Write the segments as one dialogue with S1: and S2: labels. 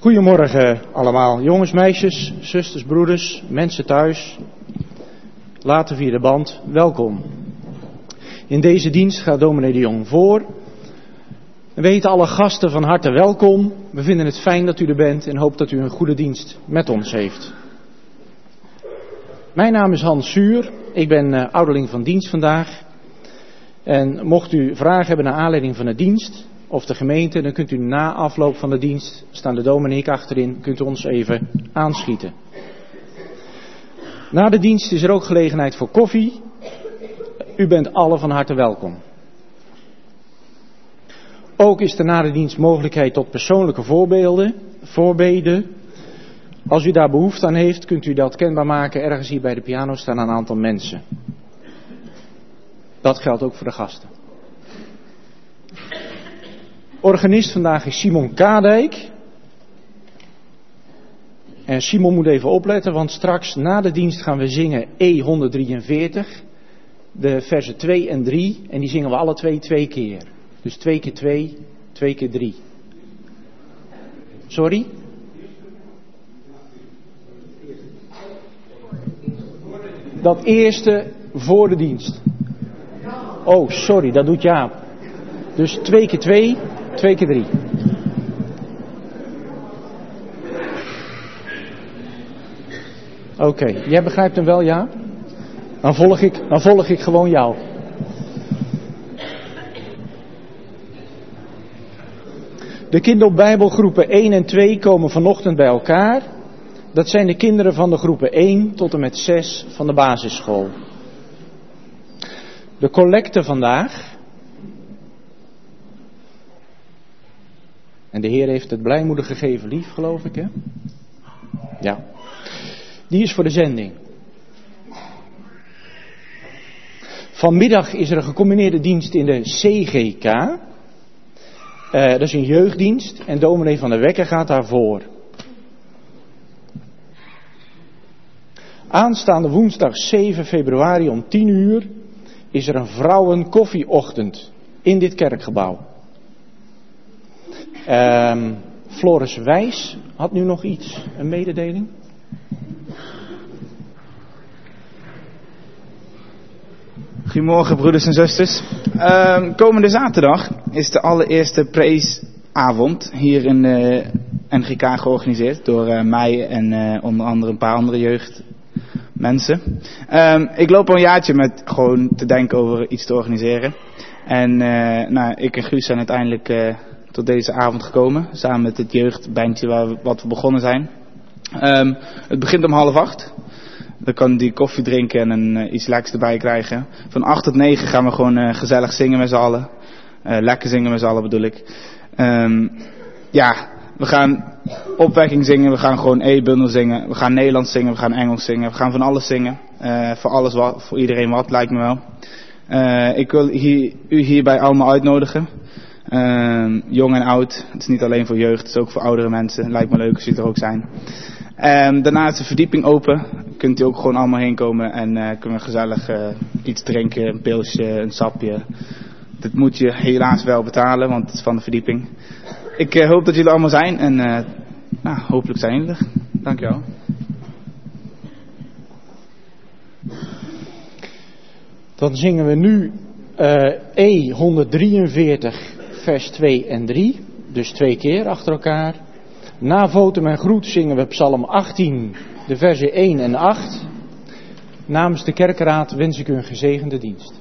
S1: Goedemorgen allemaal, jongens, meisjes, zusters, broeders, mensen thuis, later via de band, welkom. In deze dienst gaat dominee de Jong voor. We heten alle gasten van harte welkom. We vinden het fijn dat u er bent en hoop dat u een goede dienst met ons heeft. Mijn naam is Hans Zuur, ik ben ouderling van dienst vandaag. En mocht u vragen hebben naar aanleiding van de dienst of de gemeente, dan kunt u na afloop van de dienst, staan de dominee en ik achterin, kunt u ons even aanschieten. Na de dienst is er ook gelegenheid voor koffie. U bent allen van harte welkom. Ook is er na de dienst mogelijkheid tot persoonlijke voorbeden. Als u daar behoefte aan heeft, kunt u dat kenbaar maken. Ergens hier bij de piano staan een aantal mensen. Dat geldt ook voor de gasten. Organist vandaag is Simon Kadijk. En Simon moet even opletten, want straks na de dienst gaan we zingen E143. De versen 2 en 3. En die zingen we alle twee keer. Dus 2 keer 2, 2 keer 3. Sorry? Dat eerste voor de dienst. Oh, sorry, dat doet Jaap. Dus 2 keer 2, 2 keer 3. Oké, jij begrijpt hem wel, Jaap? Dan volg ik gewoon jou. De kinderbijbelgroepen 1 en 2 komen vanochtend bij elkaar. Dat zijn de kinderen van de groepen 1 tot en met 6 van de basisschool. De collecte vandaag. En de Heer heeft het blijmoedig gegeven lief, geloof ik, hè? Ja. Die is voor de zending. Vanmiddag is er een gecombineerde dienst in de CGK. Dat is een jeugddienst en dominee van der Wekker gaat daarvoor. Aanstaande woensdag 7 februari om 10 uur is er een vrouwenkoffieochtend in dit kerkgebouw. Floris Wijs had nu nog iets, een mededeling.
S2: Goedemorgen broeders en zusters. Komende zaterdag is de allereerste preesavond hier in de NGK georganiseerd door mij en onder andere een paar andere jeugdmensen. Ik loop al een jaartje met gewoon te denken over iets te organiseren. En ik en Guus zijn uiteindelijk tot deze avond gekomen, samen met het jeugdbandje wat we begonnen zijn. Het begint om 7:30. Dan kan die koffie drinken en iets lekkers erbij krijgen. Van 8 tot 9 gaan we gewoon gezellig zingen met z'n allen. Lekker zingen met z'n allen bedoel ik. We gaan opwekking zingen. We gaan gewoon E-bundel zingen. We gaan Nederlands zingen. We gaan Engels zingen. We gaan van alles zingen. Voor alles wat, voor iedereen wat, lijkt me wel. Ik wil u hierbij allemaal uitnodigen. Jong en oud. Het is niet alleen voor jeugd. Het is ook voor oudere mensen. Lijkt me leuk als jullie er ook zijn. Daarna is de verdieping open. Kunt u ook gewoon allemaal heen komen en kunnen we gezellig iets drinken, een pilsje, een sapje. Dat moet je helaas wel betalen, want het is van de verdieping. Ik hoop dat jullie allemaal zijn en hopelijk zijn jullie er. Dankjewel.
S1: Dan zingen we nu E143 vers 2 en 3. Dus 2 keer achter elkaar. Na votum en groet zingen we Psalm 18, de versen 1 en 8. Namens de kerkenraad wens ik u een gezegende dienst.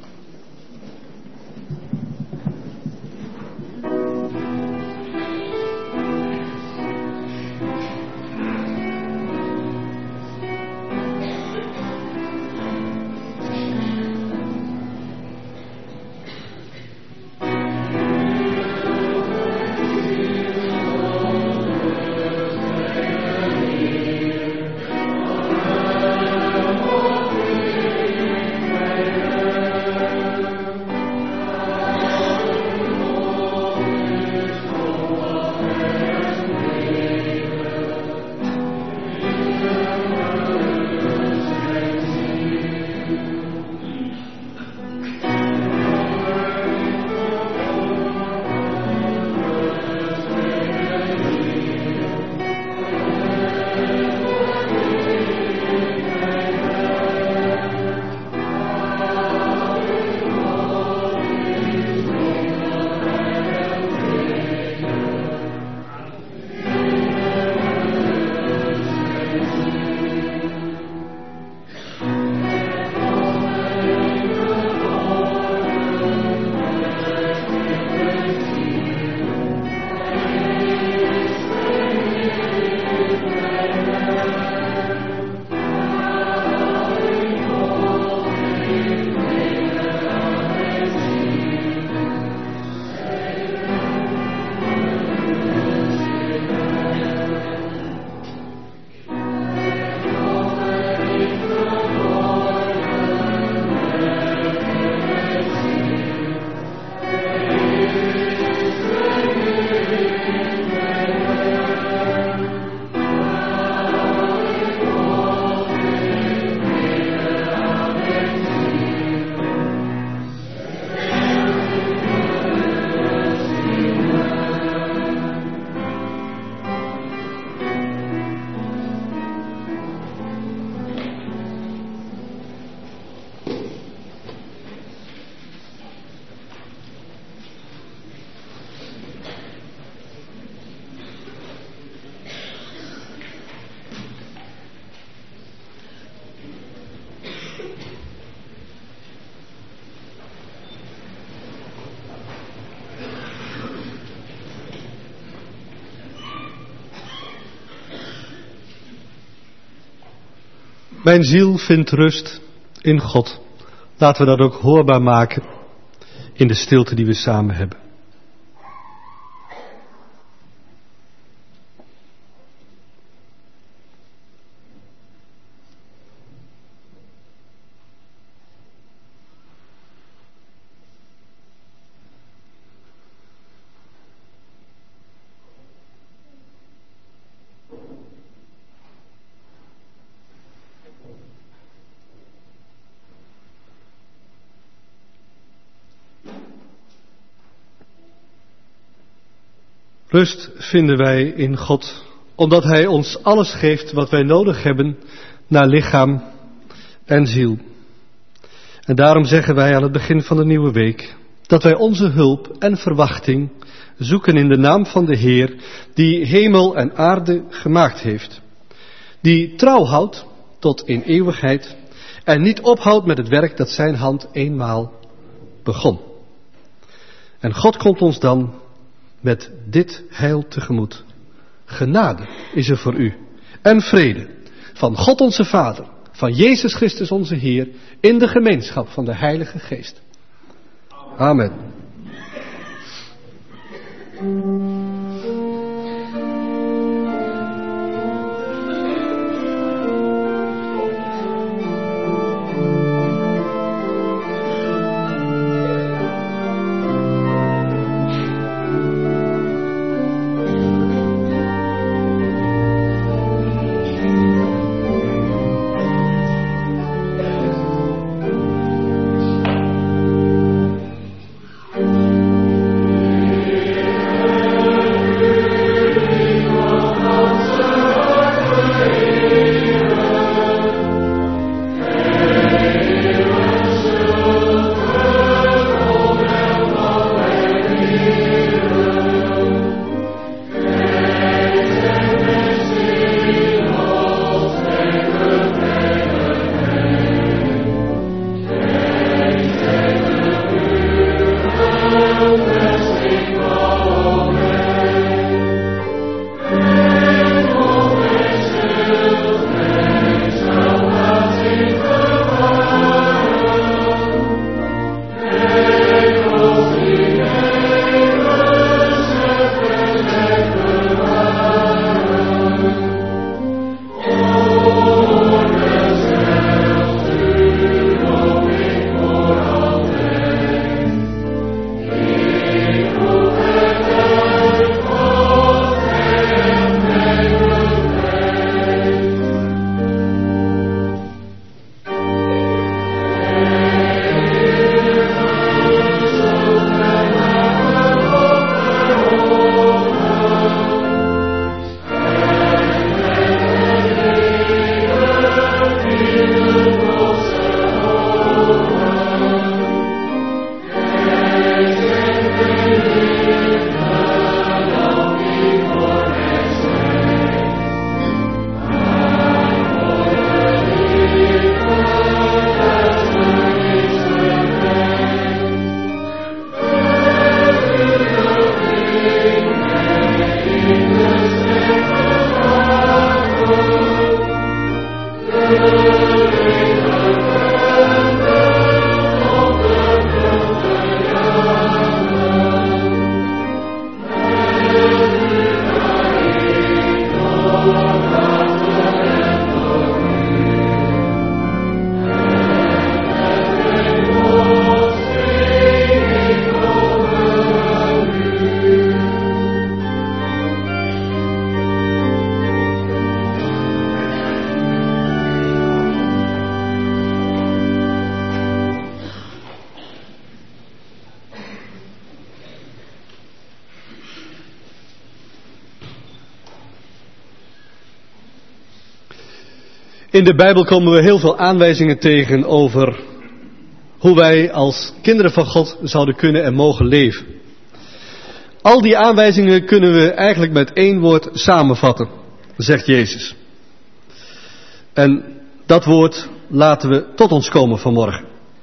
S3: Mijn ziel vindt rust in God. Laten we dat ook hoorbaar maken in de stilte die we samen hebben. Rust vinden wij in God, omdat Hij ons alles geeft wat wij nodig hebben naar lichaam en ziel. En daarom zeggen wij aan het begin van de nieuwe week, dat wij onze hulp en verwachting zoeken in de naam van de Heer, die hemel en aarde gemaakt heeft. Die trouw houdt tot in eeuwigheid en niet ophoudt met het werk dat zijn hand eenmaal begon. En God komt ons dan met dit heil tegemoet. Genade is er voor u en vrede van God onze Vader, van Jezus Christus onze Heer, in de gemeenschap van de Heilige Geest. Amen. In de Bijbel komen we heel veel aanwijzingen tegen over hoe wij als kinderen van God zouden kunnen en mogen leven. Al die aanwijzingen kunnen we eigenlijk met één woord samenvatten, zegt Jezus. En dat woord laten we tot ons komen vanmorgen.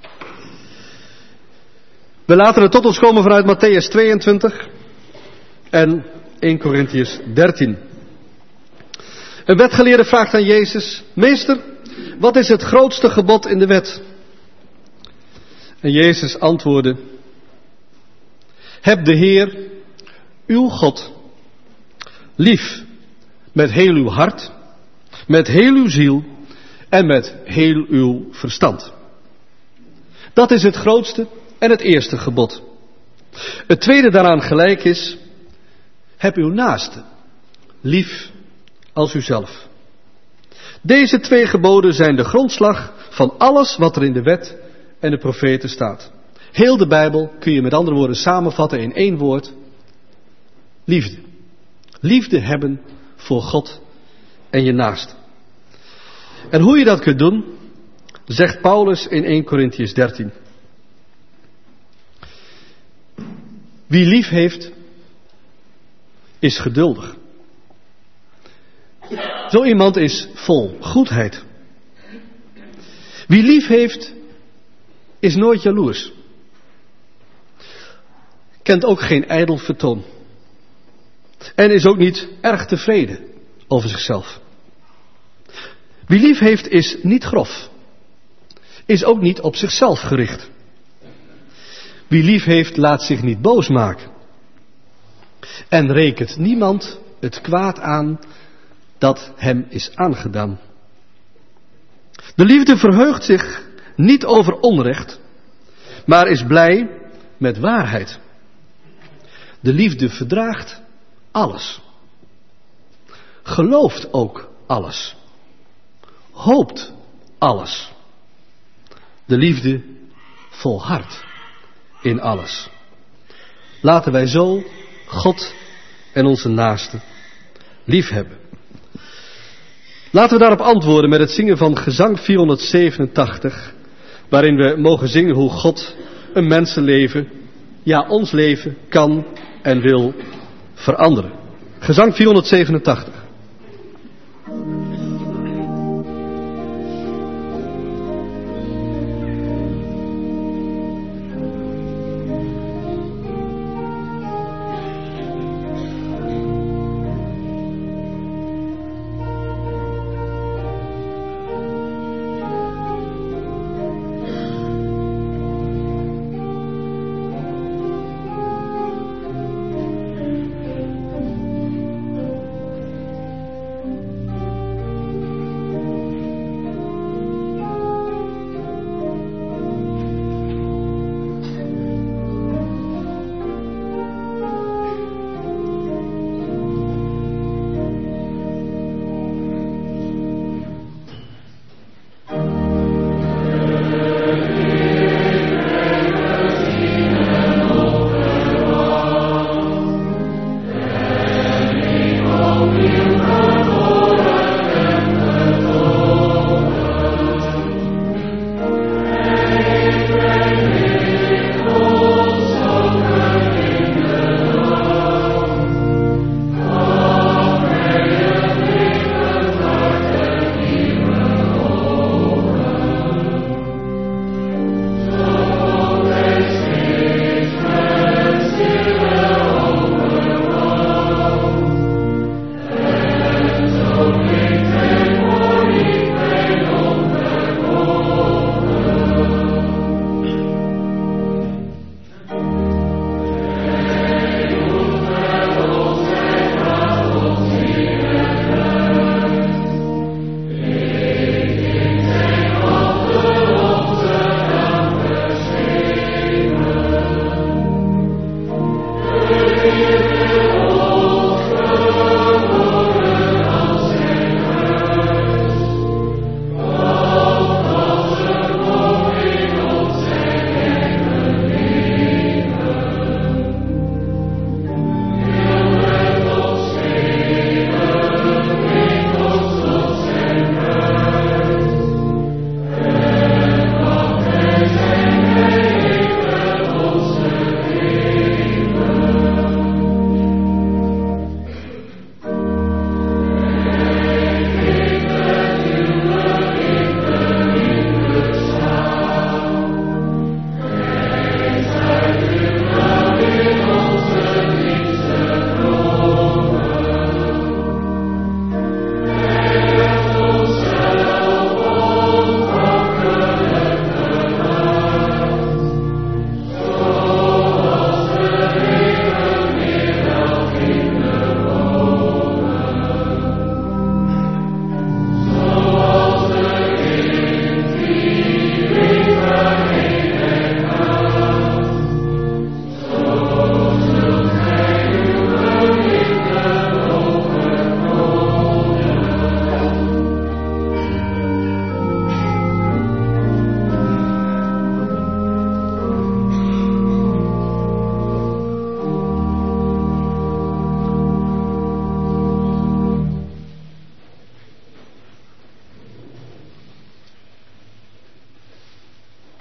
S3: We laten het tot ons komen vanuit Mattheüs 22 en 1 Korintiërs 13. Een wetgeleerde vraagt aan Jezus: Meester, wat is het grootste gebod in de wet? En Jezus antwoordde, heb de Heer, uw God, lief met heel uw hart, met heel uw ziel en met heel uw verstand. Dat is het grootste en het eerste gebod. Het tweede daaraan gelijk is, heb uw naaste lief als uzelf. Deze 2 geboden zijn de grondslag van alles wat er in de wet en de profeten staat. Heel de Bijbel kun je met andere woorden samenvatten in 1 woord. Liefde. Liefde hebben voor God en je naaste. En hoe je dat kunt doen, zegt Paulus in 1 Korintiërs 13. Wie lief heeft, is geduldig. Zo iemand is vol goedheid. Wie lief heeft, is nooit jaloers. Kent ook geen ijdel vertoon. En is ook niet erg tevreden over zichzelf. Wie lief heeft, is niet grof. Is ook niet op zichzelf gericht. Wie lief heeft, laat zich niet boos maken. En rekent niemand het kwaad aan dat hem is aangedaan. De liefde verheugt zich niet over onrecht, maar is blij met waarheid. De liefde verdraagt alles. Gelooft ook alles. Hoopt alles. De liefde volhardt in alles. Laten wij zo God en onze naasten liefhebben. Laten we daarop antwoorden met het zingen van gezang 487, waarin we mogen zingen hoe God een mensenleven, ja ons leven, kan en wil veranderen. Gezang 487.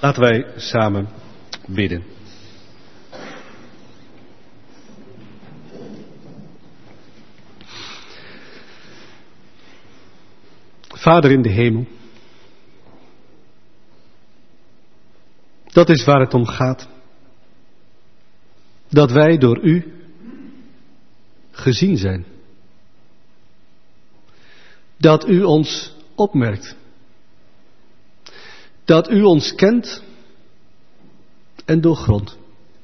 S3: Laten wij samen bidden. Vader in de hemel, dat is waar het om gaat. Dat wij door u gezien zijn. Dat u ons opmerkt. Dat u ons kent en doorgrondt.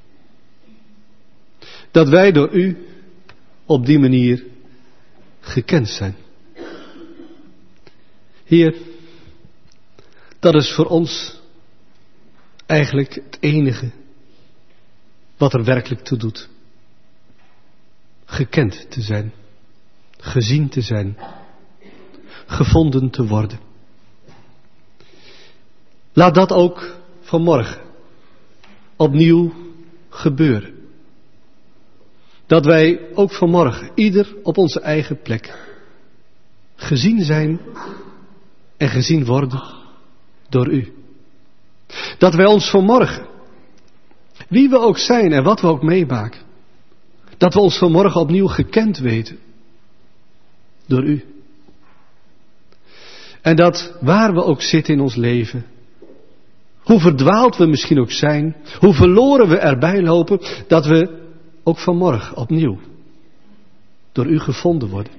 S3: Dat wij door u op die manier gekend zijn. Heer, dat is voor ons eigenlijk het enige wat er werkelijk toe doet. Gekend te zijn, gezien te zijn, gevonden te worden. Laat dat ook vanmorgen opnieuw gebeuren. Dat wij ook vanmorgen, ieder op onze eigen plek, gezien zijn en gezien worden door u. Dat wij ons vanmorgen, wie we ook zijn en wat we ook meemaken, dat we ons vanmorgen opnieuw gekend weten door u. En dat waar we ook zitten in ons leven, hoe verdwaald we misschien ook zijn, hoe verloren we erbij lopen, dat we ook vanmorgen opnieuw door u gevonden worden.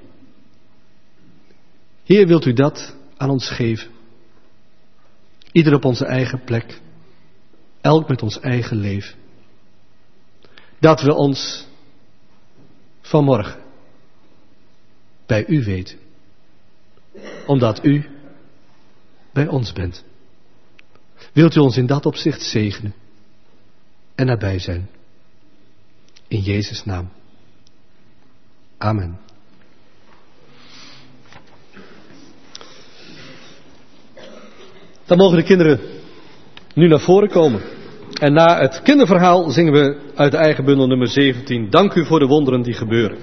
S3: Heer, wilt u dat aan ons geven? Ieder op onze eigen plek, elk met ons eigen leven. Dat we ons vanmorgen bij u weten, omdat u bij ons bent. Wilt u ons in dat opzicht zegenen en nabij zijn. In Jezus' naam. Amen. Dan mogen de kinderen nu naar voren komen. En na het kinderverhaal zingen we uit de eigen bundel nummer 17. Dank u voor de wonderen die gebeuren.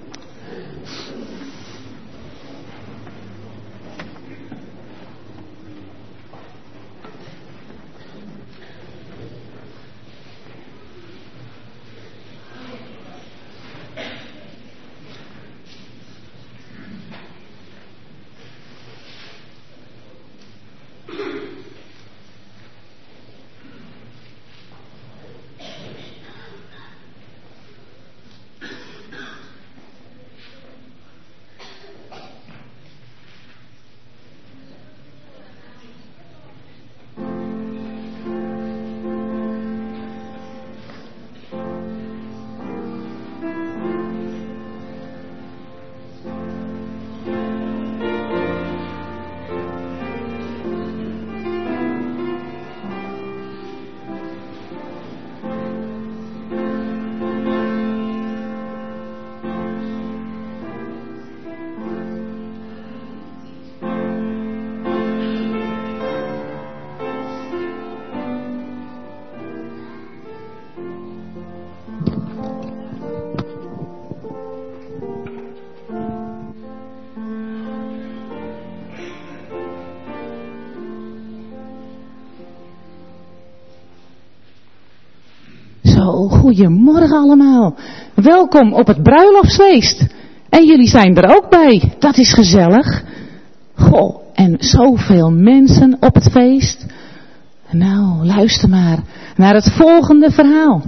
S4: Goedemorgen allemaal. Welkom op het bruiloftsfeest. En jullie zijn er ook bij. Dat is gezellig. Goh, en zoveel mensen op het feest. Nou, luister maar naar het volgende verhaal.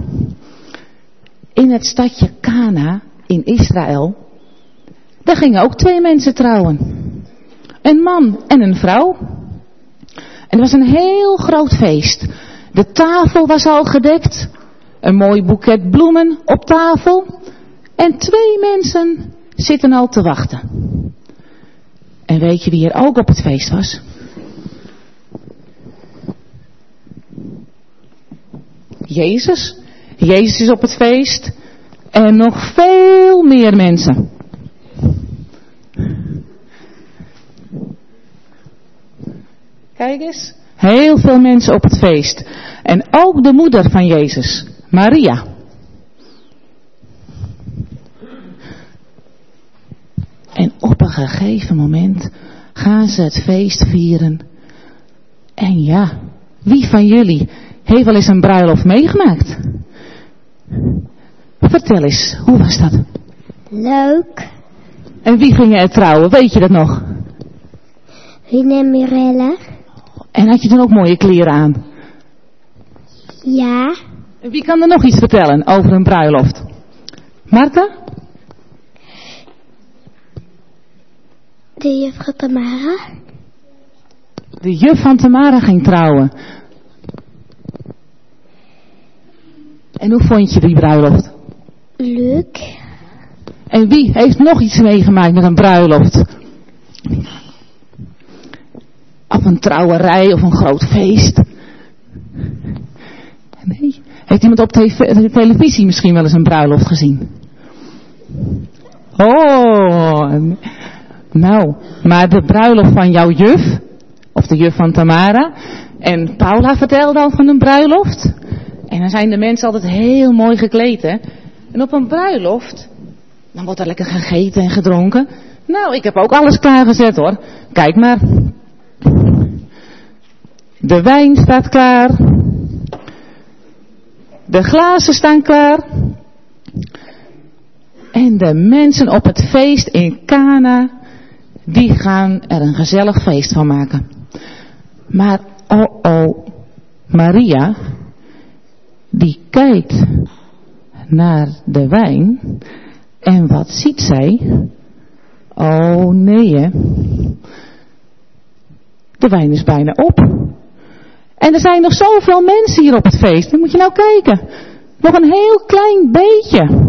S4: In het stadje Kana in Israël, daar gingen ook 2 mensen trouwen. Een man en een vrouw. En het was een heel groot feest. De tafel was al gedekt. Een mooi boeket bloemen op tafel. En 2 mensen zitten al te wachten. En weet je wie er ook op het feest was? Jezus. Jezus is op het feest. En nog veel meer mensen. Kijk eens. Heel veel mensen op het feest. En ook de moeder van Jezus. Maria. En op een gegeven moment gaan ze het feest vieren. En ja, Wie van jullie heeft wel eens een bruiloft meegemaakt? Vertel eens, hoe was dat?
S5: Leuk.
S4: En wie ging er trouwen, weet je dat nog?
S5: Rine en Mirella.
S4: En had je toen ook mooie kleren aan?
S5: Ja.
S4: En wie kan er nog iets vertellen over een bruiloft? Marta?
S5: De juffrouw Tamara.
S4: De juf van Tamara ging trouwen. En hoe vond je die bruiloft?
S5: Leuk.
S4: En wie heeft nog iets meegemaakt met een bruiloft? Of een trouwerij of een groot feest? Nee. Heeft iemand op televisie misschien wel eens een bruiloft gezien? Oh, nou, maar de bruiloft van jouw juf, of de juf van Tamara, en Paula vertelde al van een bruiloft. En dan zijn de mensen altijd heel mooi gekleed, hè. En op een bruiloft, dan wordt er lekker gegeten en gedronken. Nou, ik heb ook alles klaargezet, hoor. Kijk maar. De wijn staat klaar. De glazen staan klaar. En de mensen op het feest in Cana, die gaan er een gezellig feest van maken. Maar, Maria, die kijkt naar de wijn. En wat ziet zij? Oh nee, hè. De wijn is bijna op. En er zijn nog zoveel mensen hier op het feest. Dan moet je nou kijken. Nog een heel klein beetje.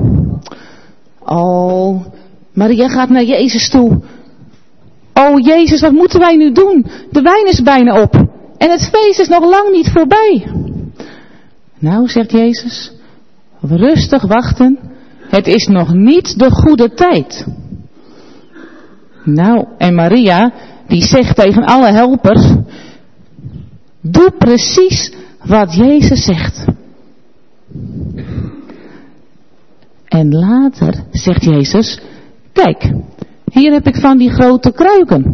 S4: Oh, Maria gaat naar Jezus toe. Oh Jezus, wat moeten wij nu doen? De wijn is bijna op. En het feest is nog lang niet voorbij. Nou, zegt Jezus, rustig wachten. Het is nog niet de goede tijd. Nou, en Maria, die zegt tegen alle helpers, doe precies wat Jezus zegt. En later zegt Jezus, kijk, hier heb ik van die grote kruiken.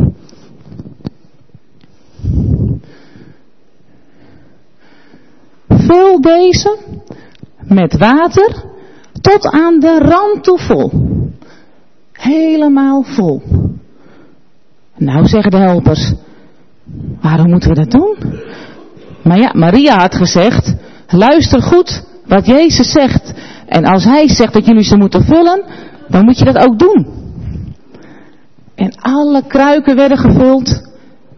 S4: Vul deze met water tot aan de rand toe vol. Helemaal vol. Nou, zeggen de helpers, waarom moeten we dat doen? Maar ja, Maria had gezegd, luister goed wat Jezus zegt. En als hij zegt dat jullie ze moeten vullen, dan moet je dat ook doen. En alle kruiken werden gevuld.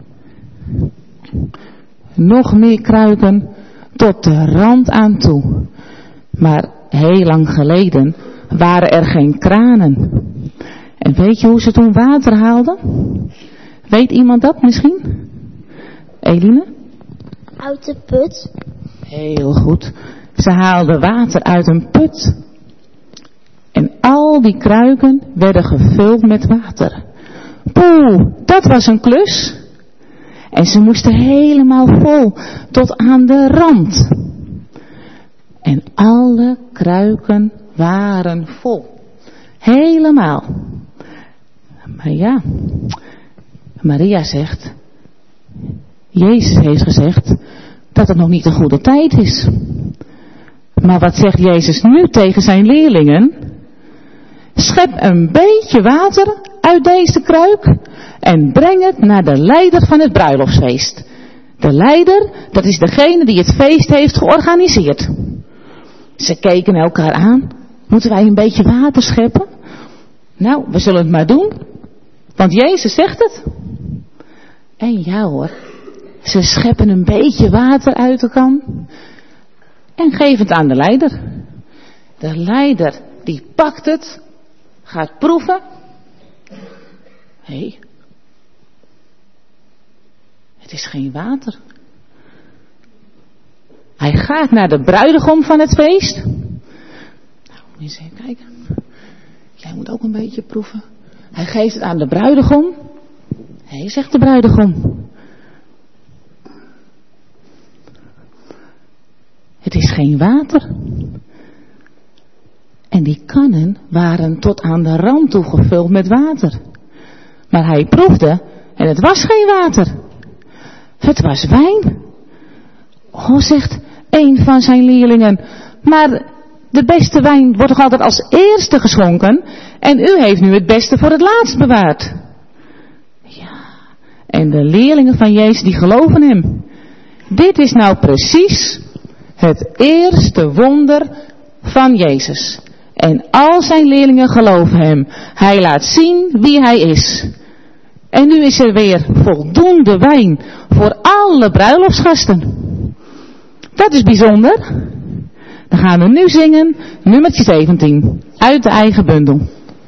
S4: Nog meer kruiken tot de rand aan toe. Maar heel lang geleden waren er geen kranen. En weet je hoe ze toen water haalden? Weet iemand dat misschien? Eline?
S5: Uit de put.
S4: Heel goed. Ze haalden water uit een put. En al die kruiken werden gevuld met water. Poeh, dat was een klus. En ze moesten helemaal vol, tot aan de rand. En alle kruiken waren vol. Helemaal. Maar ja, Maria zegt, Jezus heeft gezegd dat het nog niet de goede tijd is. Maar wat zegt Jezus nu tegen zijn leerlingen? Schep een beetje water uit deze kruik en breng het naar de leider van het bruiloftsfeest. De leider, dat is degene die het feest heeft georganiseerd. Ze keken elkaar aan. Moeten wij een beetje water scheppen? Nou, we zullen het maar doen. Want Jezus zegt het. En ja hoor, ze scheppen een beetje water uit de kan en geven het aan de leider. De leider die pakt het, gaat proeven. Hé, het is geen water. Hij gaat naar de bruidegom van het feest. Nou, eens even kijken. Jij moet ook een beetje proeven. Hij geeft het aan de bruidegom. Hé, zegt de bruidegom. Het is geen water. En die kannen waren tot aan de rand toe gevuld met water. Maar hij proefde en het was geen water. Het was wijn. zegt een van zijn leerlingen, maar de beste wijn wordt toch altijd als eerste geschonken en u heeft nu het beste voor het laatst bewaard. Ja, en de leerlingen van Jezus die geloven hem. Dit is nou precies het eerste wonder van Jezus. En al zijn leerlingen geloven hem. Hij laat zien wie hij is. En nu is er weer voldoende wijn voor alle bruiloftsgasten. Dat is bijzonder. Dan gaan we nu zingen, nummertje 17, uit de eigen bundel.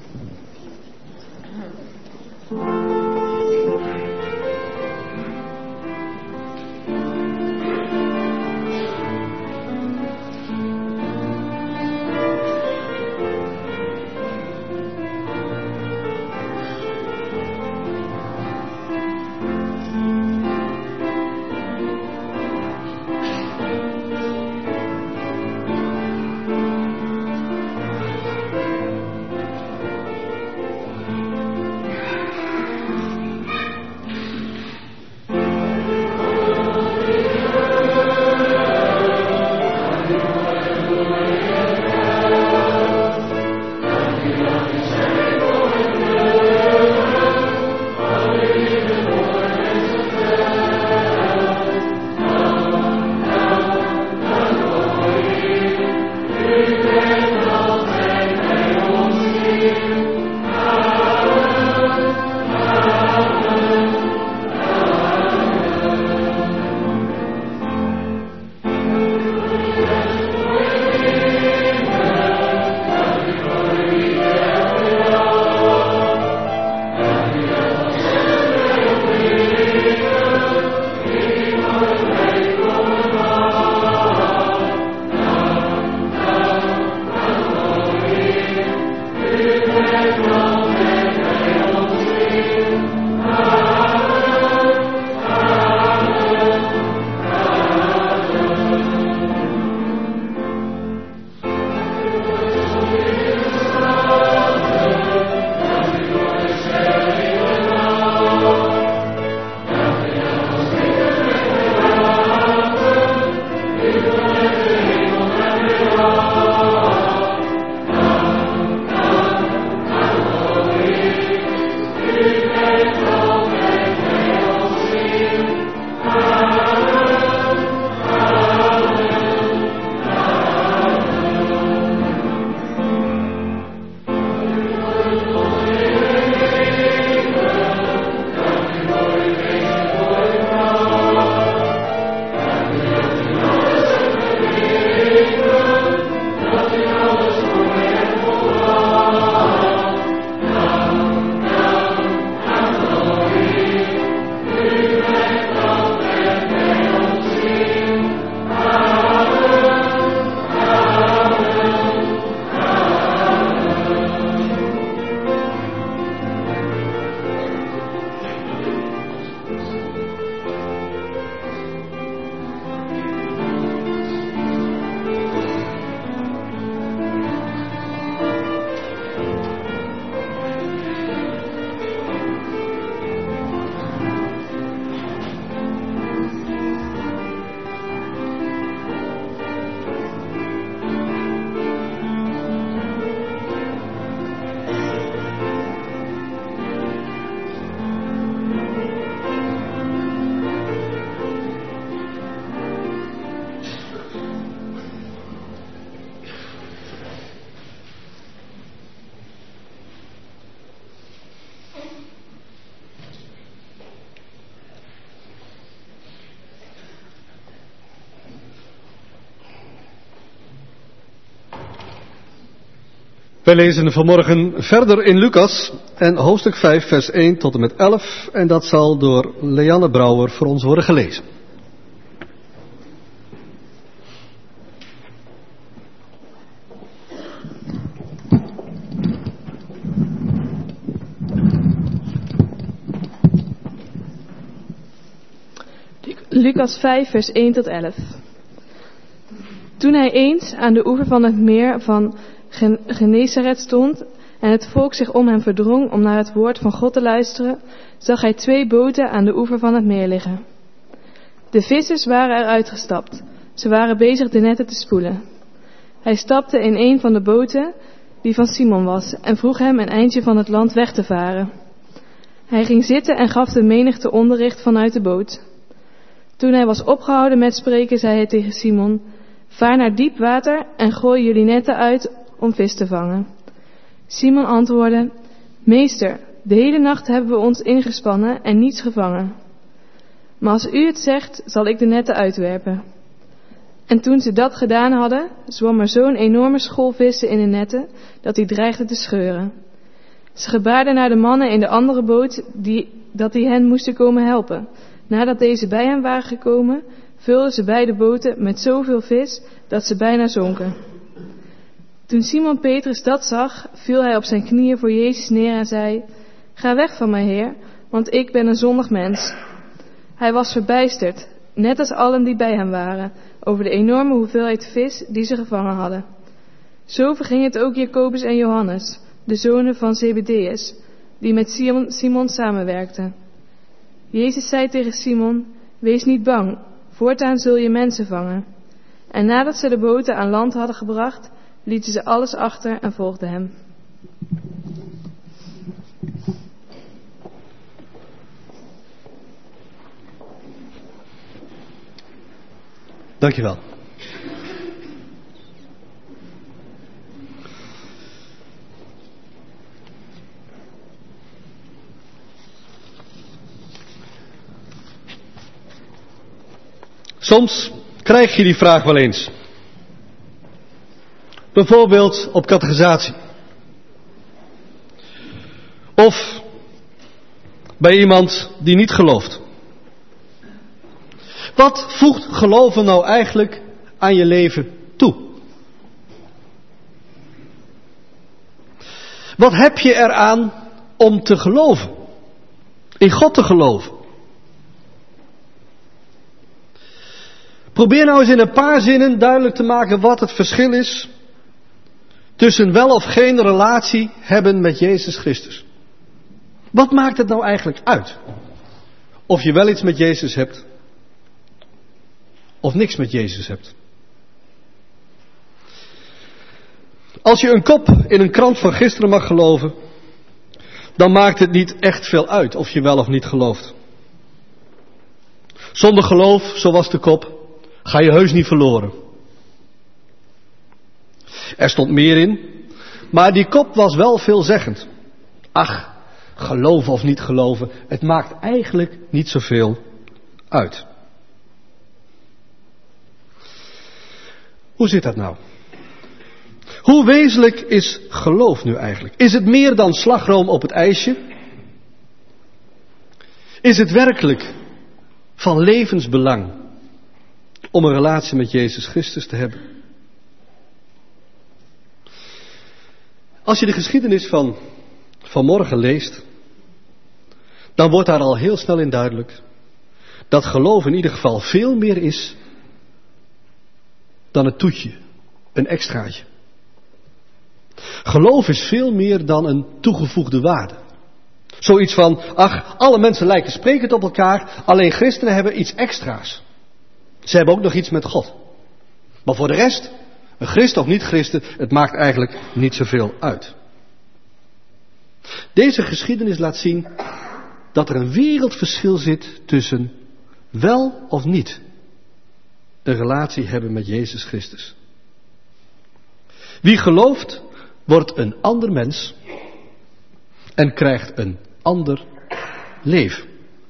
S3: Wij lezen vanmorgen verder in Lucas en hoofdstuk 5 vers 1 tot en met 11 en dat zal door Leanne Brouwer voor ons worden gelezen.
S6: Lucas 5 vers 1 tot 11. Toen hij eens aan de oever van het meer van Genesaret stond en het volk zich om hem verdrong om naar het woord van God te luisteren, zag hij 2 boten aan de oever van het meer liggen. De vissers waren eruit gestapt, Ze waren bezig de netten te spoelen. Hij stapte in een van de boten die van Simon was en vroeg hem een eindje van het land weg te varen. Hij ging zitten en gaf de menigte onderricht vanuit de boot. Toen hij was opgehouden met spreken, zei hij tegen Simon: vaar naar diep water en gooi jullie netten uit om vis te vangen. Simon antwoordde: meester, de hele nacht hebben we ons ingespannen en niets gevangen. Maar als u het zegt, zal ik de netten uitwerpen. En toen ze dat gedaan hadden, zwom er zo'n enorme school vissen in de netten, dat die dreigden te scheuren. Ze gebaarden naar de mannen in de andere boot, dat die hen moesten komen helpen. Nadat deze bij hen waren gekomen, vulden ze beide boten met zoveel vis, dat ze bijna zonken. Toen Simon Petrus dat zag, viel hij op zijn knieën voor Jezus neer en zei: ga weg van mij, Heer, want ik ben een zondig mens. Hij was verbijsterd, net als allen die bij hem waren, over de enorme hoeveelheid vis die ze gevangen hadden. Zo verging het ook Jacobus en Johannes, de zonen van Zebedeus, die met Simon samenwerkten. Jezus zei tegen Simon: wees niet bang, voortaan zul je mensen vangen. En nadat ze de boten aan land hadden gebracht, lieten ze alles achter en volgden hem.
S3: Dankjewel. Soms krijg je die vraag wel eens. Bijvoorbeeld op catechisatie. Of bij iemand die niet gelooft. Wat voegt geloven nou eigenlijk aan je leven toe? Wat heb je eraan om te geloven? In God te geloven? Probeer nou eens in een paar zinnen duidelijk te maken wat het verschil is tussen wel of geen relatie hebben met Jezus Christus. Wat maakt het nou eigenlijk uit? Of je wel iets met Jezus hebt, of niks met Jezus hebt. Als je een kop in een krant van gisteren mag geloven, dan maakt het niet echt veel uit of je wel of niet gelooft. Zonder geloof, zo was de kop, ga je heus niet verloren. Er stond meer in, maar die kop was wel veelzeggend. Ach, geloven of niet geloven, het maakt eigenlijk niet zoveel uit. Hoe zit dat nou? Hoe wezenlijk is geloof nu eigenlijk? Is het meer dan slagroom op het ijsje? Is het werkelijk van levensbelang om een relatie met Jezus Christus te hebben? Als je de geschiedenis van vanmorgen leest, dan wordt daar al heel snel in duidelijk dat geloof in ieder geval veel meer is dan een toetje, een extraatje. Geloof is veel meer dan een toegevoegde waarde. Zoiets van, ach, alle mensen lijken sprekend op elkaar, alleen christenen hebben iets extra's. Ze hebben ook nog iets met God. Maar voor de rest, een christen of niet christen, het maakt eigenlijk niet zoveel uit. Deze geschiedenis laat zien dat er een wereldverschil zit tussen wel of niet een relatie hebben met Jezus Christus. Wie gelooft, wordt een ander mens en krijgt een ander leven.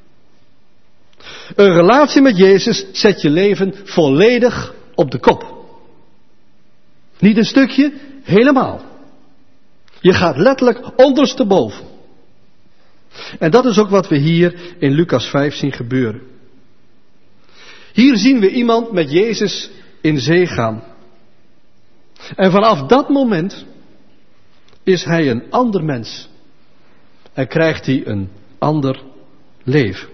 S3: Een relatie met Jezus zet je leven volledig op de kop. Niet een stukje, helemaal. Je gaat letterlijk ondersteboven. En dat is ook wat we hier in Lucas 5 zien gebeuren. Hier zien we iemand met Jezus in zee gaan. En vanaf dat moment is hij een ander mens. En krijgt hij een ander leven.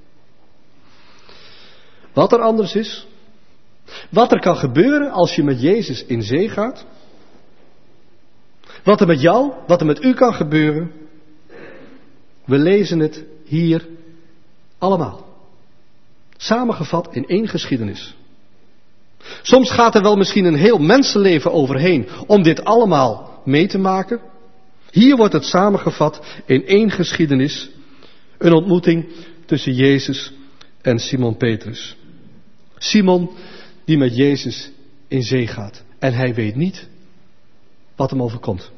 S3: Wat er anders is. Wat er kan gebeuren als je met Jezus in zee gaat. Wat er met jou, wat er met u kan gebeuren. We lezen het hier allemaal. Samengevat in één geschiedenis. Soms gaat er wel misschien een heel mensenleven overheen om dit allemaal mee te maken. Hier wordt het samengevat in één geschiedenis. Een ontmoeting tussen Jezus en Simon Petrus. Simon die met Jezus in zee gaat. En hij weet niet wat hem overkomt.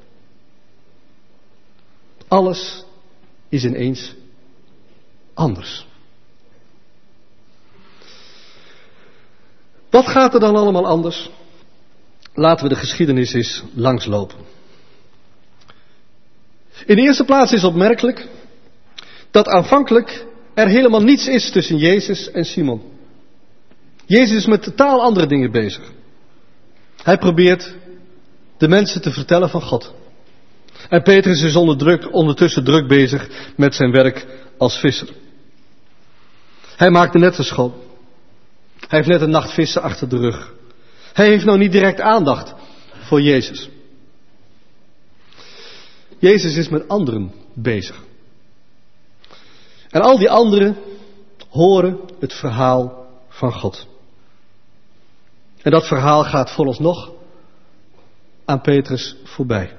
S3: Alles is ineens anders. Wat gaat er dan allemaal anders? Laten we de geschiedenis eens langslopen. In de eerste plaats is opmerkelijk dat aanvankelijk er helemaal niets is tussen Jezus en Simon. Jezus is met totaal andere dingen bezig. Hij probeert de mensen te vertellen van God. En Petrus is ondertussen druk bezig met zijn werk als visser. Hij maakt de netten schoon. Hij heeft net een nacht vissen achter de rug. Hij heeft nou niet direct aandacht voor Jezus. Jezus is met anderen bezig. En al die anderen horen het verhaal van God. En dat verhaal gaat vooralsnog aan Petrus voorbij.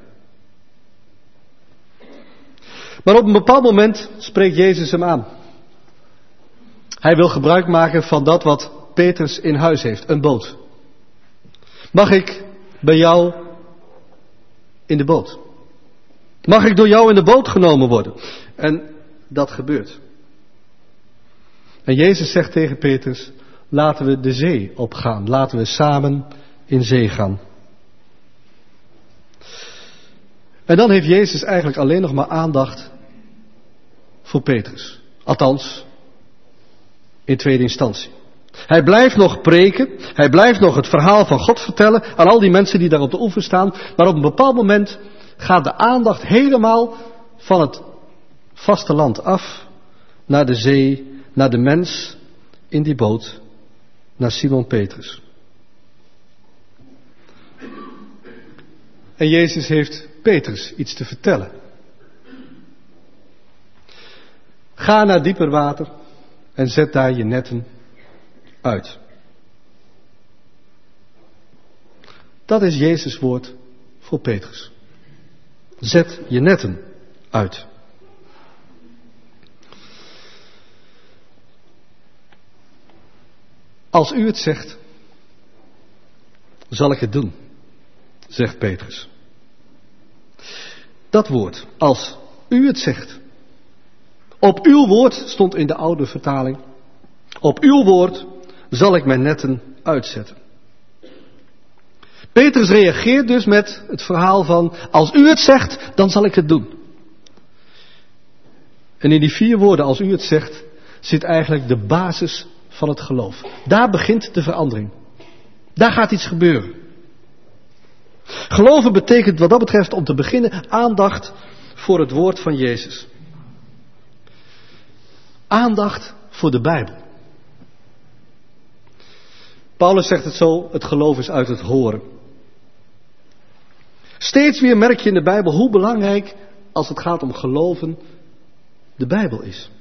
S3: Maar op een bepaald moment spreekt Jezus hem aan. Hij wil gebruik maken van dat wat Petrus in huis heeft, een boot. Mag ik bij jou in de boot? Mag ik door jou in de boot genomen worden? En dat gebeurt. En Jezus zegt tegen Petrus, laten we de zee opgaan. Laten we samen in zee gaan. En dan heeft Jezus eigenlijk alleen nog maar aandacht voor Petrus. Althans, in tweede instantie. Hij blijft nog preken, hij blijft nog het verhaal van God vertellen aan al die mensen die daar op de oever staan. Maar op een bepaald moment gaat de aandacht helemaal van het vasteland af naar de zee, naar de mens in die boot, naar Simon Petrus. En Jezus heeft Petrus iets te vertellen. Ga naar dieper water en zet daar je netten uit. Dat is Jezus' woord voor Petrus. Zet je netten uit. Als u het zegt, zal ik het doen, zegt Petrus. Dat woord, als u het zegt. Op uw woord stond in de oude vertaling. Op uw woord zal ik mijn netten uitzetten. Petrus reageert dus met het verhaal van, als u het zegt, dan zal ik het doen. En in die 4 woorden, als u het zegt, zit eigenlijk de basis van het geloof. Daar begint de verandering. Daar gaat iets gebeuren. Geloven betekent wat dat betreft om te beginnen aandacht voor het woord van Jezus. Aandacht voor de Bijbel. Paulus zegt het zo, het geloof is uit het horen. Steeds weer merk je in de Bijbel hoe belangrijk, als het gaat om geloven, de Bijbel is.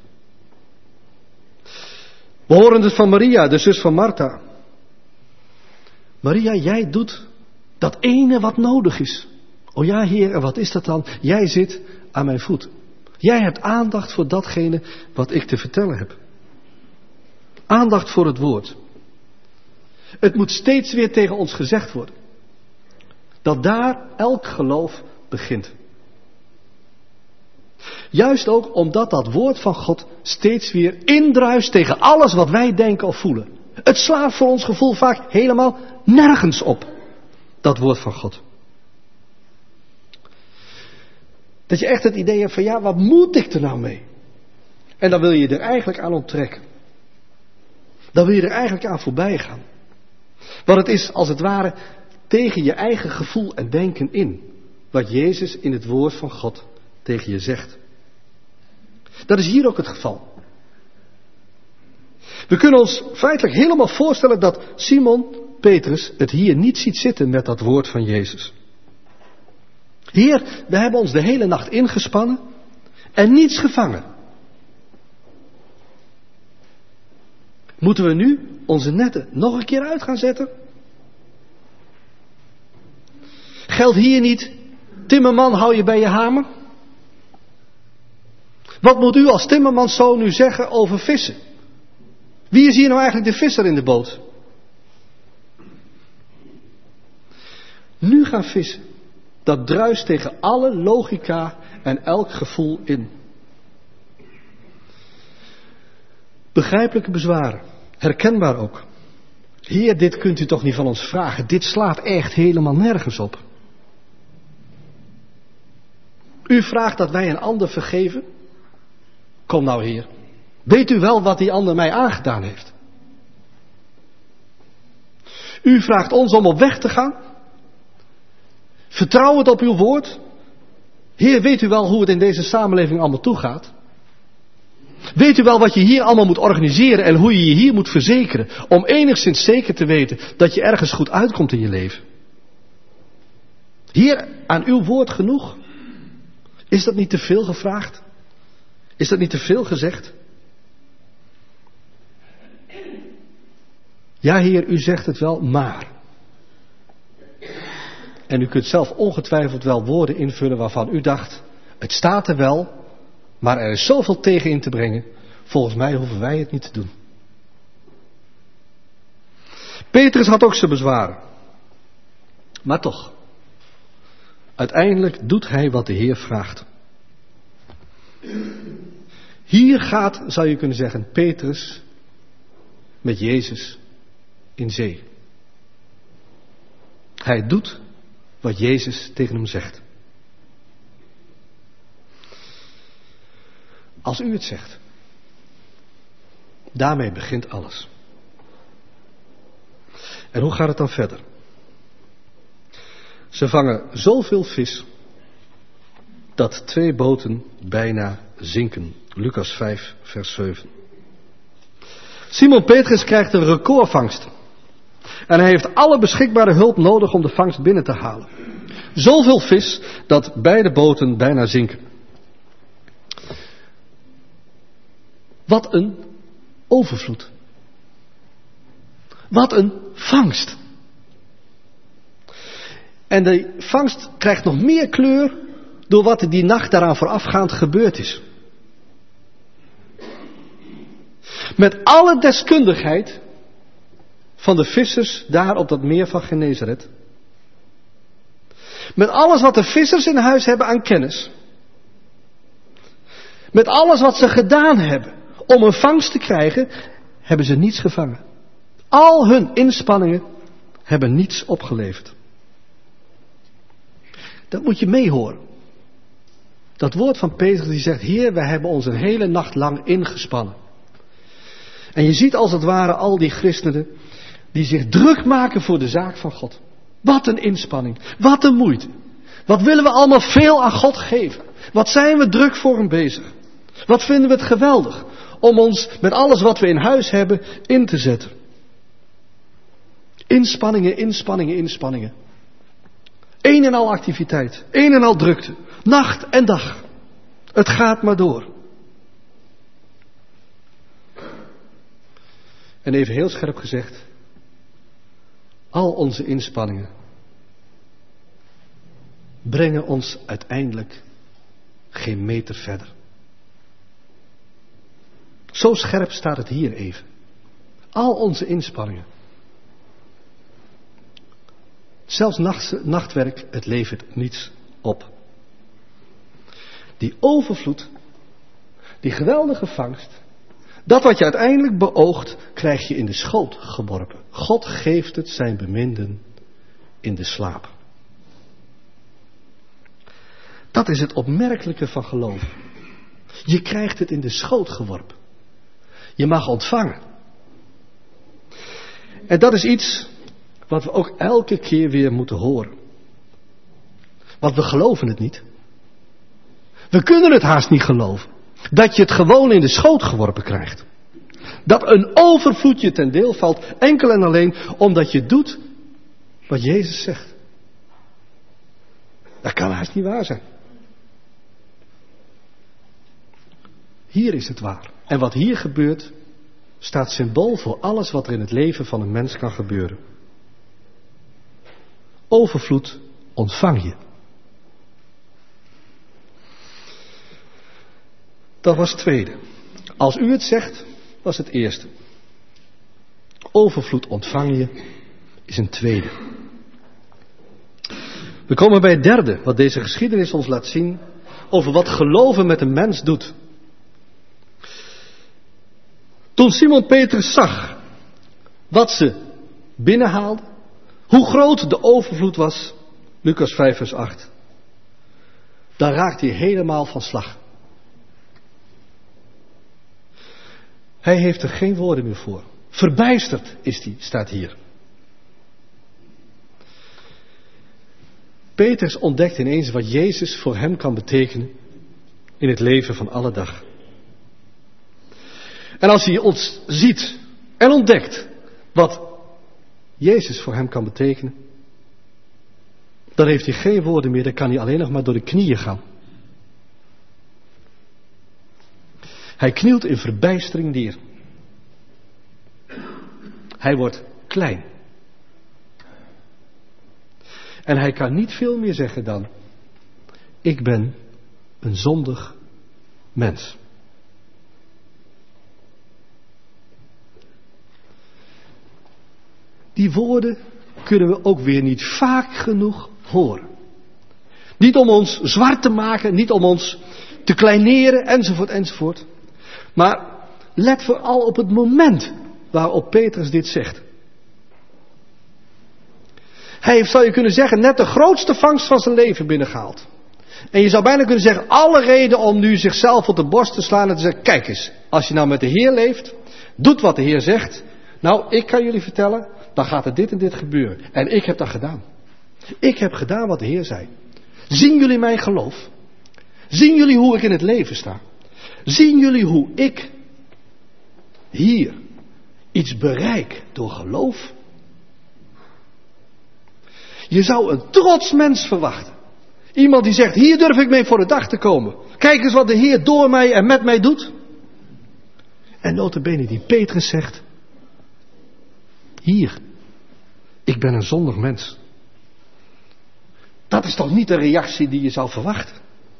S3: We horen het van Maria, de zus van Martha. Maria, jij doet dat ene wat nodig is. O ja, Heer, en wat is dat dan? Jij zit aan mijn voeten. Jij hebt aandacht voor datgene wat ik te vertellen heb. Aandacht voor het woord. Het moet steeds weer tegen ons gezegd worden. Dat daar elk geloof begint. Juist ook omdat dat woord van God steeds weer indruist tegen alles wat wij denken of voelen. Het slaat voor ons gevoel vaak helemaal nergens op. Dat woord van God. Dat je echt het idee hebt van ja, wat moet ik er nou mee? En dan wil je er eigenlijk aan onttrekken. Dan wil je er eigenlijk aan voorbij gaan. Want het is als het ware tegen je eigen gevoel en denken in. Wat Jezus in het woord van God tegen je zegt. Dat is hier ook het geval. We kunnen ons feitelijk helemaal voorstellen dat Simon Petrus het hier niet ziet zitten met dat woord van Jezus. Heer, we hebben ons de hele nacht ingespannen en niets gevangen. Moeten we nu onze netten nog een keer uit gaan zetten? geldt hier niet, timmerman, hou je bij je hamer? Wat moet u als timmermanszoon nu zeggen over vissen? Wie is hier nou eigenlijk de visser in de boot? Nu gaan vissen, dat druist tegen alle logica en elk gevoel in. Begrijpelijke bezwaren, herkenbaar ook. Heer, dit kunt u toch niet van ons vragen, dit slaat echt helemaal nergens op. U vraagt dat wij een ander vergeven? Kom nou, Heer. Weet u wel wat die ander mij aangedaan heeft? U vraagt ons om op weg te gaan? Vertrouw het op uw woord? Heer, weet u wel hoe het in deze samenleving allemaal toegaat? Weet u wel wat je hier allemaal moet organiseren en hoe je je hier moet verzekeren om enigszins zeker te weten dat je ergens goed uitkomt in je leven? Heer, aan uw woord genoeg? Is dat niet te veel gevraagd? Is dat niet te veel gezegd? Ja, Heer, u zegt het wel, maar. En u kunt zelf ongetwijfeld wel woorden invullen waarvan u dacht, het staat er wel, maar er is zoveel tegen in te brengen. Volgens mij hoeven wij het niet te doen. Petrus had ook zijn bezwaren. Maar toch. Uiteindelijk doet hij wat de Heer vraagt. Hier gaat, zou je kunnen zeggen, Petrus met Jezus in zee. Hij doet wat Jezus tegen hem zegt. Als u het zegt, daarmee begint alles. En hoe gaat het dan verder? Ze vangen zoveel vis dat 2 boten bijna zinken. Lucas 5, vers 7. Simon Petrus krijgt een recordvangst. En hij heeft alle beschikbare hulp nodig om de vangst binnen te halen. Zoveel vis dat beide boten bijna zinken. Wat een overvloed. Wat een vangst. En de vangst krijgt nog meer kleur door wat er die nacht daaraan voorafgaand gebeurd is. Met alle deskundigheid van de vissers daar op dat meer van Genesaret. Met alles wat de vissers in huis hebben aan kennis. Met alles wat ze gedaan hebben om een vangst te krijgen, hebben ze niets gevangen. Al hun inspanningen hebben niets opgeleverd. Dat moet je meehoren. Dat woord van Petrus die zegt, Heer, wij hebben ons een hele nacht lang ingespannen. En je ziet als het ware al die christenen die zich druk maken voor de zaak van God. Wat een inspanning, wat een moeite. Wat willen we allemaal veel aan God geven. Wat zijn we druk voor hem bezig. Wat vinden we het geweldig om ons met alles wat we in huis hebben in te zetten. Inspanningen, inspanningen, inspanningen. Een en al activiteit, een en al drukte, nacht en dag. Het gaat maar door. En even heel scherp gezegd, al onze inspanningen brengen ons uiteindelijk geen meter verder. Zo scherp staat het hier even. Al onze inspanningen. Zelfs nachtwerk, het levert niets op. Die overvloed, die geweldige vangst, dat wat je uiteindelijk beoogt, krijg je in de schoot geworpen. God geeft het zijn beminden in de slaap. Dat is het opmerkelijke van geloven. Je krijgt het in de schoot geworpen. Je mag ontvangen. En dat is iets wat we ook elke keer weer moeten horen. Want we geloven het niet. We kunnen het haast niet geloven. Dat je het gewoon in de schoot geworpen krijgt. Dat een overvloed je ten deel valt enkel en alleen omdat je doet wat Jezus zegt. Dat kan haast niet waar zijn. Hier is het waar. En wat hier gebeurt, staat symbool voor alles wat er in het leven van een mens kan gebeuren. Overvloed ontvang je. Dat was het tweede. Als u het zegt, was het eerste. Overvloed ontvang je is een tweede. We komen bij het derde, wat deze geschiedenis ons laat zien over wat geloven met een mens doet. Toen Simon Petrus zag wat ze binnenhaalden, hoe groot de overvloed was, Lucas 5 vers 8, dan raakt hij helemaal van slag. Hij heeft er geen woorden meer voor. Verbijsterd is hij, staat hier. Petrus ontdekt ineens wat Jezus voor hem kan betekenen in het leven van alle dag. En als hij ons ziet en ontdekt wat Jezus voor hem kan betekenen, dan heeft hij geen woorden meer, dan kan hij alleen nog maar door de knieën gaan. Hij knielt in verbijstering neer. Hij wordt klein. En hij kan niet veel meer zeggen dan: ik ben een zondig mens. Die woorden kunnen we ook weer niet vaak genoeg horen. Niet om ons zwart te maken, niet om ons te kleineren, enzovoort, enzovoort. Maar let vooral op het moment waarop Petrus dit zegt. Hij heeft, zou je kunnen zeggen, net de grootste vangst van zijn leven binnengehaald. En je zou bijna kunnen zeggen, alle reden om nu zichzelf op de borst te slaan en te zeggen: kijk eens, als je nou met de Heer leeft, doet wat de Heer zegt. Nou, ik kan jullie vertellen, dan gaat er dit en dit gebeuren. En ik heb dat gedaan. Ik heb gedaan wat de Heer zei. Zien jullie mijn geloof? Zien jullie hoe ik in het leven sta? Zien jullie hoe ik hier iets bereik door geloof? Je zou een trots mens verwachten. Iemand die zegt: hier durf ik mee voor de dag te komen. Kijk eens wat de Heer door mij en met mij doet. En nota bene die Petrus zegt: hier, ik ben een zondig mens. Dat is toch niet de reactie die je zou verwachten?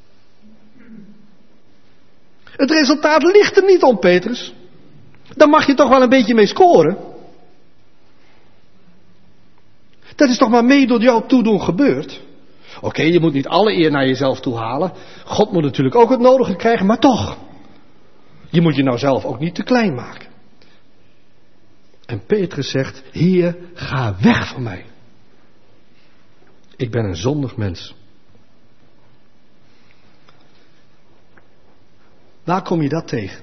S3: Het resultaat ligt er niet om, Petrus. Daar mag je toch wel een beetje mee scoren. Dat is toch maar mee door jouw toedoen gebeurd. Oké, je moet niet alle eer naar jezelf toe halen. God moet natuurlijk ook het nodige krijgen, maar toch. Je moet je nou zelf ook niet te klein maken. En Petrus zegt: Heer, ga weg van mij. Ik ben een zondig mens. Waar kom je dat tegen?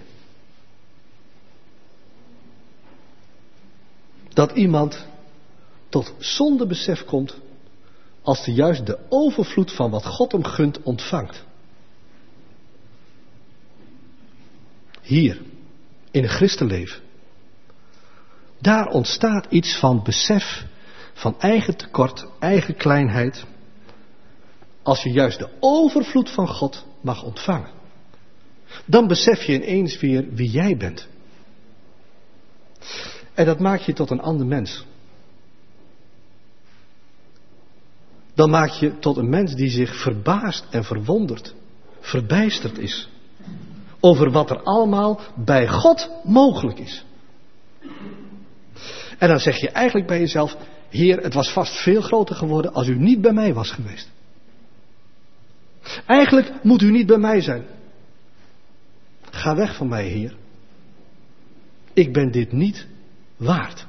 S3: Dat iemand tot zondebesef komt als hij juist de overvloed van wat God hem gunt ontvangt. Hier, in een christenleven. Daar ontstaat iets van besef van eigen tekort, eigen kleinheid. Als je juist de overvloed van God mag ontvangen. Dan besef je ineens weer wie jij bent. En dat maakt je tot een ander mens. Dan maak je tot een mens die zich verbaast en verwondert, verbijsterd is. Over wat er allemaal bij God mogelijk is. En dan zeg je eigenlijk bij jezelf: Heer, het was vast veel groter geworden als u niet bij mij was geweest. Eigenlijk moet u niet bij mij zijn. Ga weg van mij, Heer. Ik ben dit niet waard.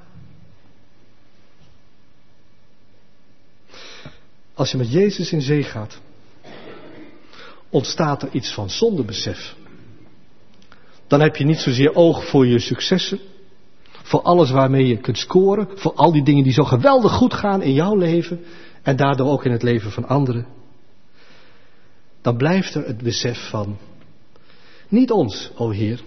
S3: Als je met Jezus in zee gaat, ontstaat er iets van zondebesef. Dan heb je niet zozeer oog voor je successen, voor alles waarmee je kunt scoren, voor al die dingen die zo geweldig goed gaan in jouw leven en daardoor ook in het leven van anderen. Dan blijft er het besef van: niet ons, o Heer,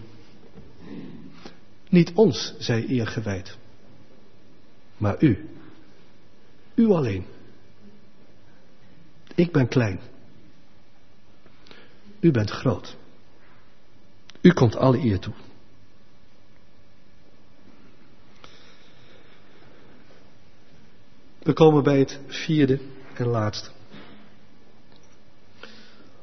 S3: niet ons zij eer gewijd, maar u, u alleen. Ik ben klein, u bent groot, u komt alle eer toe. We komen bij het vierde en laatste.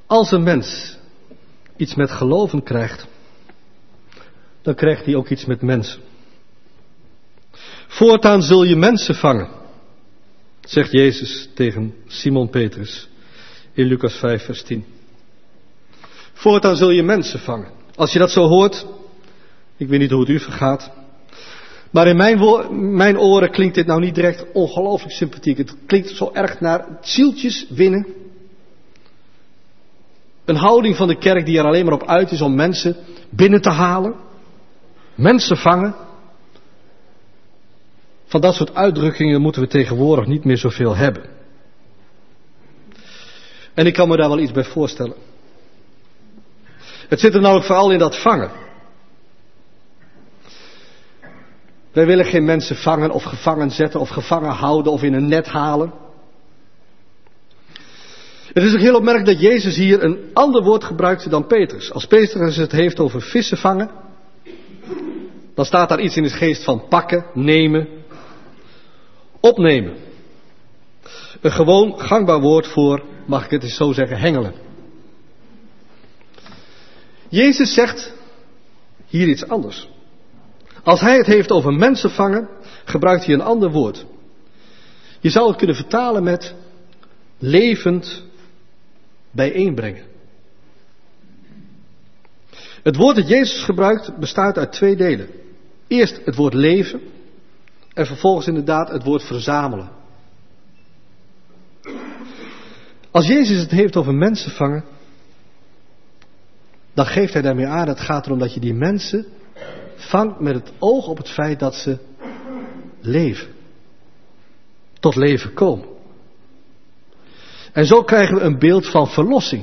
S3: Als een mens iets met geloven krijgt, dan krijgt hij ook iets met mensen. Voortaan zul je mensen vangen, zegt Jezus tegen Simon Petrus in Lucas 5 vers 10. Voortaan zul je mensen vangen. Als je dat zo hoort, ik weet niet hoe het u vergaat, maar in mijn oren klinkt dit nou niet direct ongelooflijk sympathiek. Het klinkt zo erg naar zieltjes winnen. Een houding van de kerk die er alleen maar op uit is om mensen binnen te halen. Mensen vangen. Van dat soort uitdrukkingen moeten we tegenwoordig niet meer zoveel hebben. En ik kan me daar wel iets bij voorstellen. Het zit er namelijk vooral in dat vangen. Wij willen geen mensen vangen of gevangen zetten of gevangen houden of in een net halen. Het is ook heel opmerkelijk dat Jezus hier een ander woord gebruikt dan Petrus. Als Petrus het heeft over vissen vangen, dan staat daar iets in de geest van pakken, nemen, opnemen. Een gewoon gangbaar woord voor, mag ik het eens zo zeggen, hengelen. Jezus zegt hier iets anders. Als hij het heeft over mensen vangen, gebruikt hij een ander woord. Je zou het kunnen vertalen met levend bijeenbrengen. Het woord dat Jezus gebruikt bestaat uit 2 delen. Eerst het woord leven en vervolgens inderdaad het woord verzamelen. Als Jezus het heeft over mensen vangen, dan geeft hij daarmee aan, het gaat erom dat je die mensen vangt met het oog op het feit dat ze leven. Tot leven komen. En zo krijgen we een beeld van verlossing.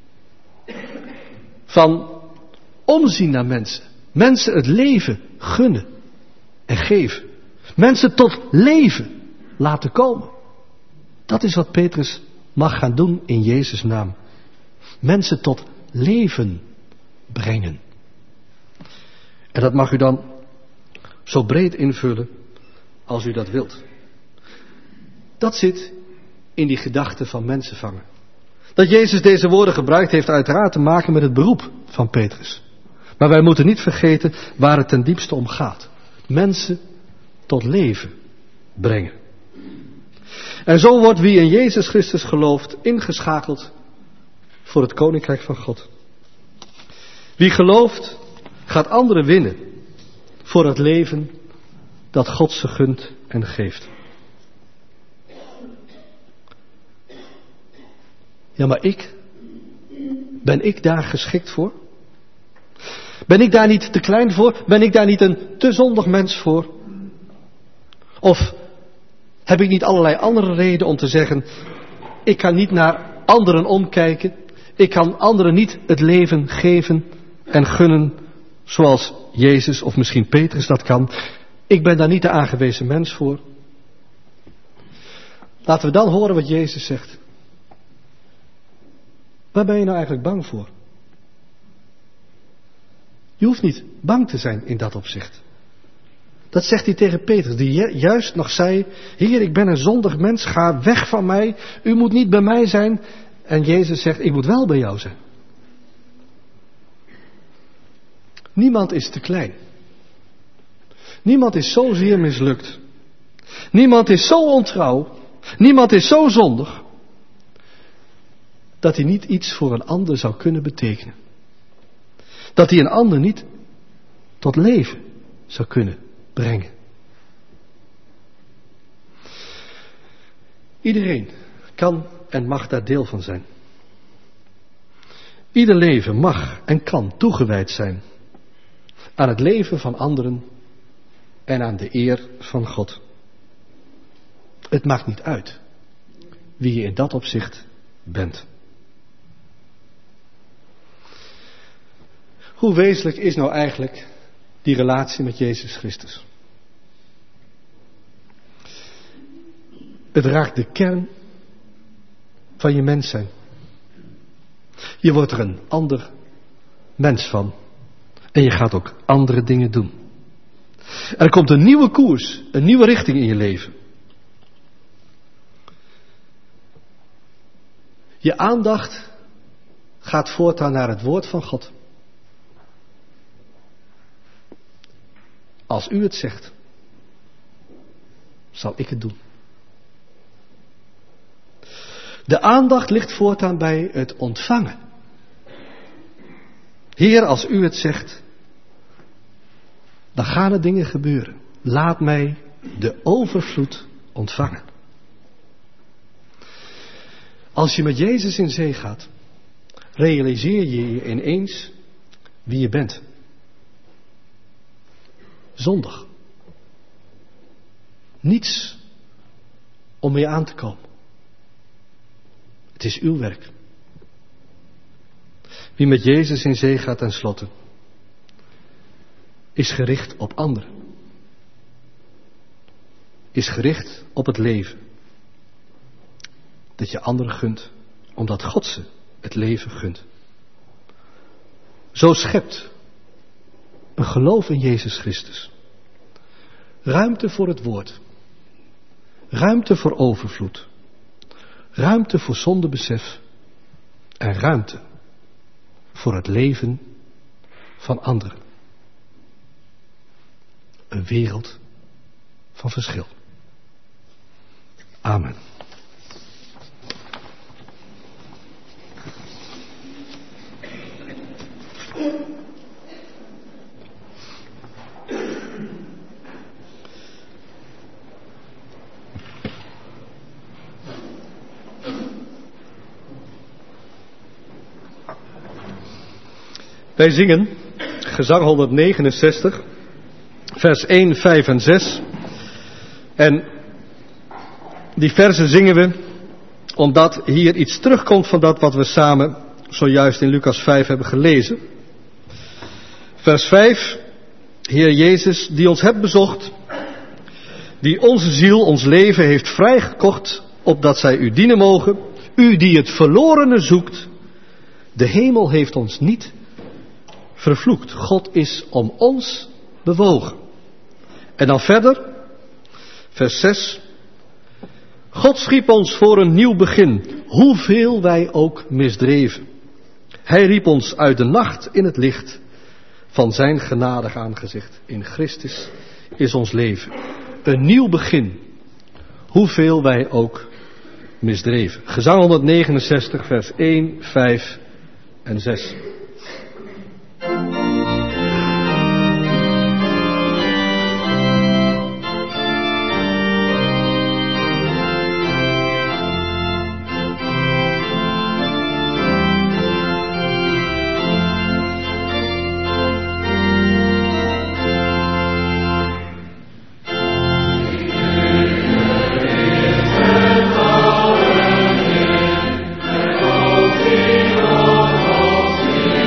S3: Van omzien naar mensen. Mensen het leven gunnen en geven. Mensen tot leven laten komen. Dat is wat Petrus mag gaan doen in Jezus' naam. Mensen tot leven brengen. En dat mag u dan zo breed invullen als u dat wilt. Dat zit in die gedachte van mensen vangen. Dat Jezus deze woorden gebruikt heeft uiteraard te maken met het beroep van Petrus. Maar wij moeten niet vergeten waar het ten diepste om gaat. Mensen tot leven brengen. En zo wordt wie in Jezus Christus gelooft ingeschakeld voor het Koninkrijk van God. Wie gelooft gaat anderen winnen voor het leven dat God ze gunt en geeft. Ja, maar ben ik daar geschikt voor? Ben ik daar niet te klein voor? Ben ik daar niet een te zondig mens voor? Of heb ik niet allerlei andere redenen om te zeggen, ik kan niet naar anderen omkijken, ik kan anderen niet het leven geven en gunnen zoals Jezus of misschien Petrus dat kan. Ik ben daar niet de aangewezen mens voor. Laten we dan horen wat Jezus zegt. Waar ben je nou eigenlijk bang voor? Je hoeft niet bang te zijn in dat opzicht. Dat zegt hij tegen Petrus, die juist nog zei, Heer, ik ben een zondig mens, ga weg van mij, u moet niet bij mij zijn. En Jezus zegt, ik moet wel bij jou zijn. Niemand is te klein. Niemand is zo zeer mislukt. Niemand is zo ontrouw. Niemand is zo zondig, dat hij niet iets voor een ander zou kunnen betekenen. Dat hij een ander niet tot leven zou kunnen brengen. Iedereen kan en mag daar deel van zijn. Ieder leven mag en kan toegewijd zijn aan het leven van anderen en aan de eer van God. Het maakt niet uit wie je in dat opzicht bent. Hoe wezenlijk is nou eigenlijk die relatie met Jezus Christus? Het raakt de kern van je mens zijn. Je wordt er een ander mens van. En je gaat ook andere dingen doen. Er komt een nieuwe koers, een nieuwe richting in je leven. Je aandacht gaat voortaan naar het woord van God. Als u het zegt, zal ik het doen. De aandacht ligt voortaan bij het ontvangen. Heer, als u het zegt, dan gaan er dingen gebeuren. Laat mij de overvloed ontvangen. Als je met Jezus in zee gaat, realiseer je ineens wie je bent. Zondig. Niets om mee aan te komen. Het is uw werk. Wie met Jezus in zee gaat tenslotte, is gericht op anderen. Is gericht op het leven. Dat je anderen gunt, omdat God ze het leven gunt. Zo schept een geloof in Jezus Christus ruimte voor het woord. Ruimte voor overvloed. Ruimte voor zondebesef. En ruimte voor het leven van anderen. Een wereld van verschil. Amen. Wij zingen gezang 169, vers 1, 5 en 6. En die versen zingen we omdat hier iets terugkomt van dat wat we samen zojuist in Lucas 5 hebben gelezen. Vers 5, Heer Jezus, die ons hebt bezocht, die onze ziel, ons leven heeft vrijgekocht, opdat zij u dienen mogen. U die het verlorene zoekt, de hemel heeft ons niet vervloekt. God is om ons bewogen. En dan verder, vers 6. God schiep ons voor een nieuw begin, hoeveel wij ook misdreven. Hij riep ons uit de nacht in het licht van zijn genadig aangezicht. In Christus is ons leven een nieuw begin, hoeveel wij ook misdreven. Gezang 169, vers 1, 5 en 6.
S7: Oh,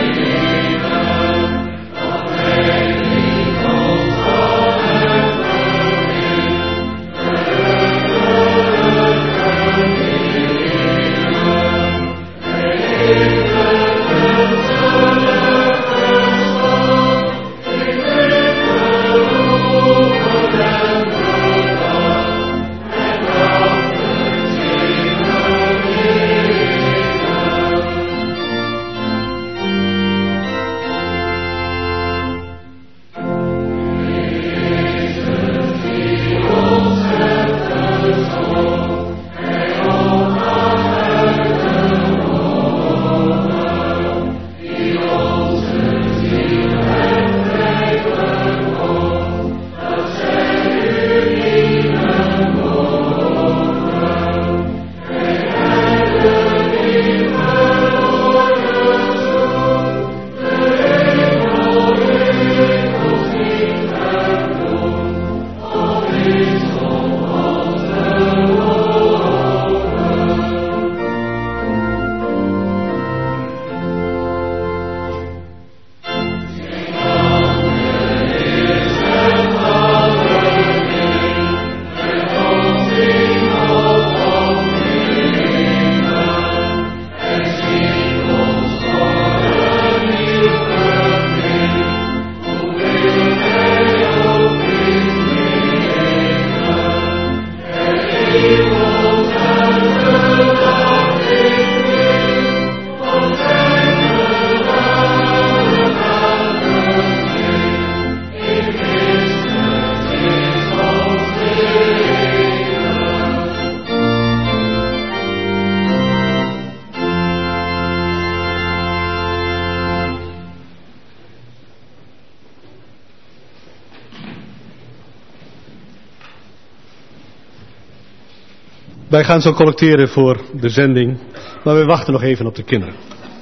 S3: Wij gaan zo collecteren voor de zending, maar we wachten nog even op de kinderen.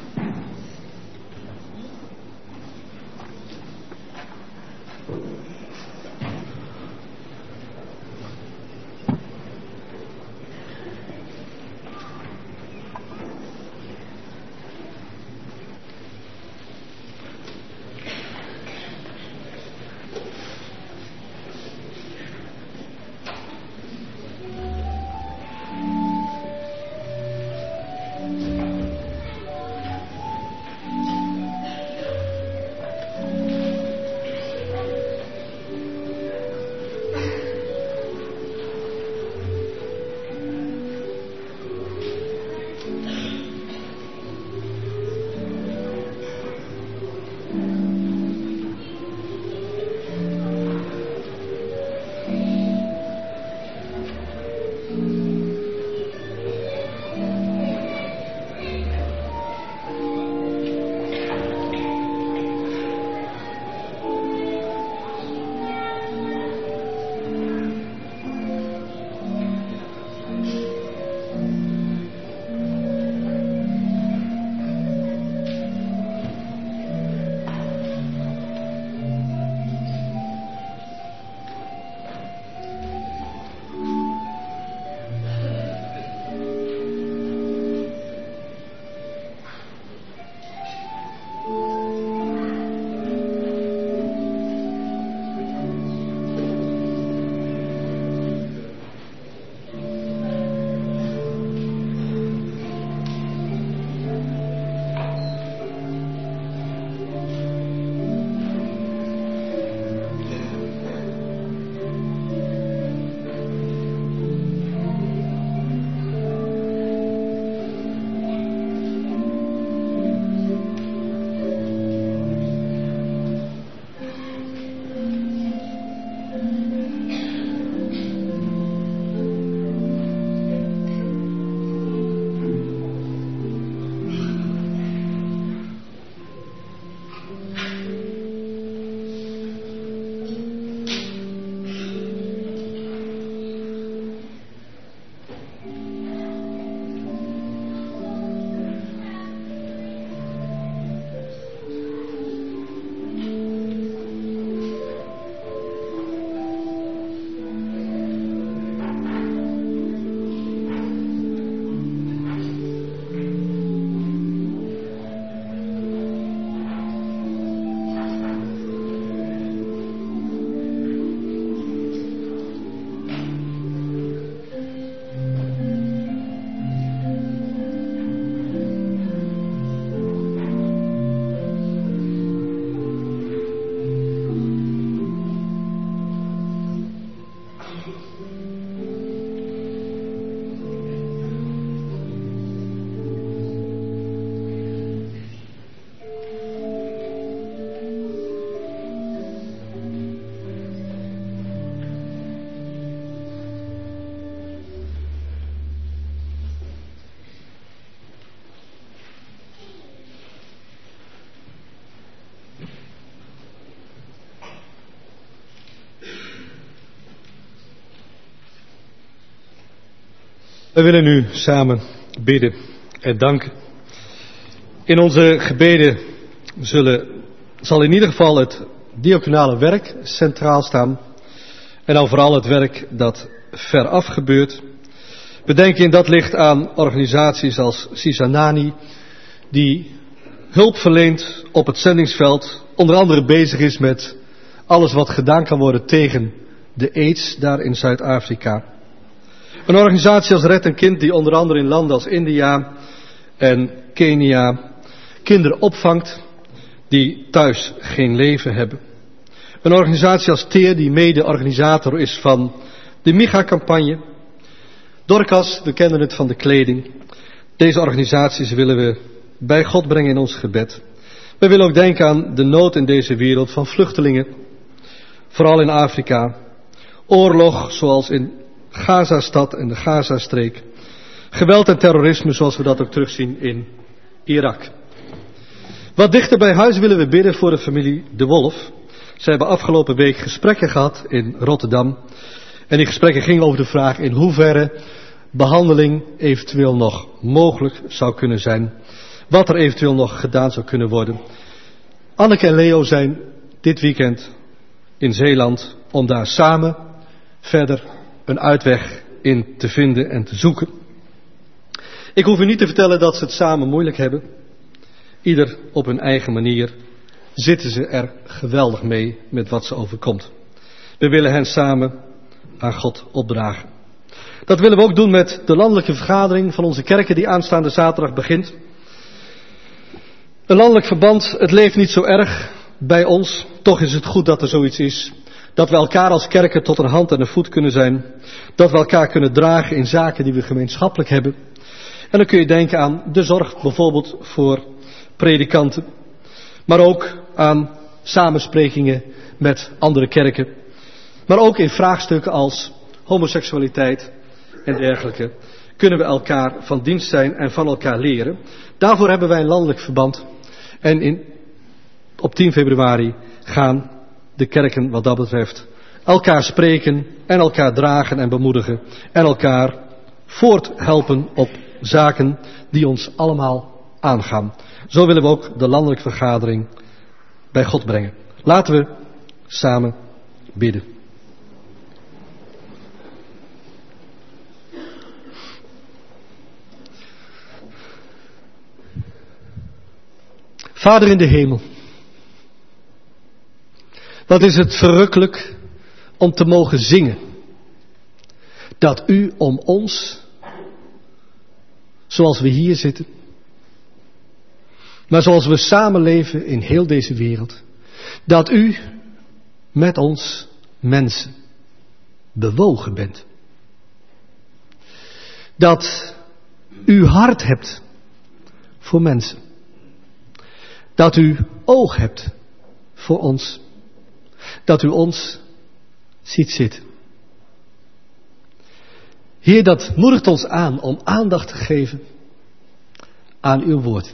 S3: We willen nu samen bidden en danken. In onze gebeden zal in ieder geval het diaconale werk centraal staan. En dan vooral het werk dat veraf gebeurt. We denken in dat licht aan organisaties als Sisanani, die hulp verleent op het zendingsveld. Onder andere bezig is met alles wat gedaan kan worden tegen de AIDS daar in Zuid-Afrika. Een organisatie als Red een Kind die onder andere in landen als India en Kenia kinderen opvangt die thuis geen leven hebben. Een organisatie als TEER die mede-organisator is van de MIGA-campagne. Dorcas, we kennen het van de kleding. Deze organisaties willen we bij God brengen in ons gebed. We willen ook denken aan de nood in deze wereld van vluchtelingen. Vooral in Afrika. Oorlog zoals in Gaza-stad en de Gaza-streek. Geweld en terrorisme zoals we dat ook terugzien in Irak. Wat dichter bij huis willen we bidden voor de familie De Wolf. Ze hebben afgelopen week gesprekken gehad in Rotterdam. En die gesprekken gingen over de vraag in hoeverre behandeling eventueel nog mogelijk zou kunnen zijn. Wat er eventueel nog gedaan zou kunnen worden. Anneke en Leo zijn dit weekend in Zeeland om daar samen verder een uitweg in te vinden en te zoeken. Ik hoef u niet te vertellen dat ze het samen moeilijk hebben. Ieder op hun eigen manier zitten ze er geweldig mee met wat ze overkomt. We willen hen samen aan God opdragen. Dat willen we ook doen met de landelijke vergadering van onze kerken die aanstaande zaterdag begint. Een landelijk verband, het leeft niet zo erg bij ons. Toch is het goed dat er zoiets is. Dat we elkaar als kerken tot een hand en een voet kunnen zijn. Dat we elkaar kunnen dragen in zaken die we gemeenschappelijk hebben. En dan kun je denken aan de zorg bijvoorbeeld voor predikanten. Maar ook aan samensprekingen met andere kerken. Maar ook in vraagstukken als homoseksualiteit en dergelijke kunnen we elkaar van dienst zijn en van elkaar leren. Daarvoor hebben wij een landelijk verband. En op 10 februari gaan de kerken wat dat betreft elkaar spreken en elkaar dragen en bemoedigen. En elkaar voorthelpen op zaken die ons allemaal aangaan. Zo willen we ook de landelijke vergadering bij God brengen. Laten we samen bidden. Vader in de hemel, wat is het verrukkelijk om te mogen zingen dat u om ons, zoals we hier zitten, maar zoals we samenleven in heel deze wereld, dat u met ons mensen bewogen bent. Dat u hart hebt voor mensen. Dat u oog hebt voor ons. Dat u ons ziet zitten. Heer, dat moedigt ons aan om aandacht te geven aan uw woord.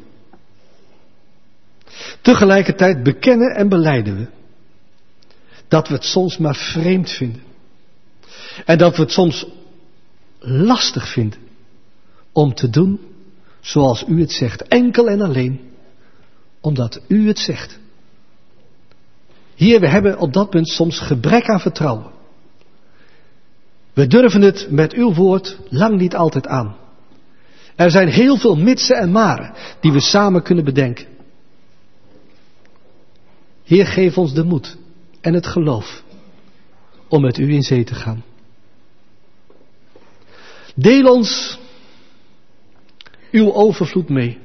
S3: Tegelijkertijd bekennen en belijden we dat we het soms maar vreemd vinden. En dat we het soms lastig vinden om te doen zoals u het zegt. Enkel en alleen omdat u het zegt. Heer, we hebben op dat punt soms gebrek aan vertrouwen. We durven het met uw woord lang niet altijd aan. Er zijn heel veel mitsen en maren die we samen kunnen bedenken. Heer, geef ons de moed en het geloof om met u in zee te gaan. Deel ons uw overvloed mee.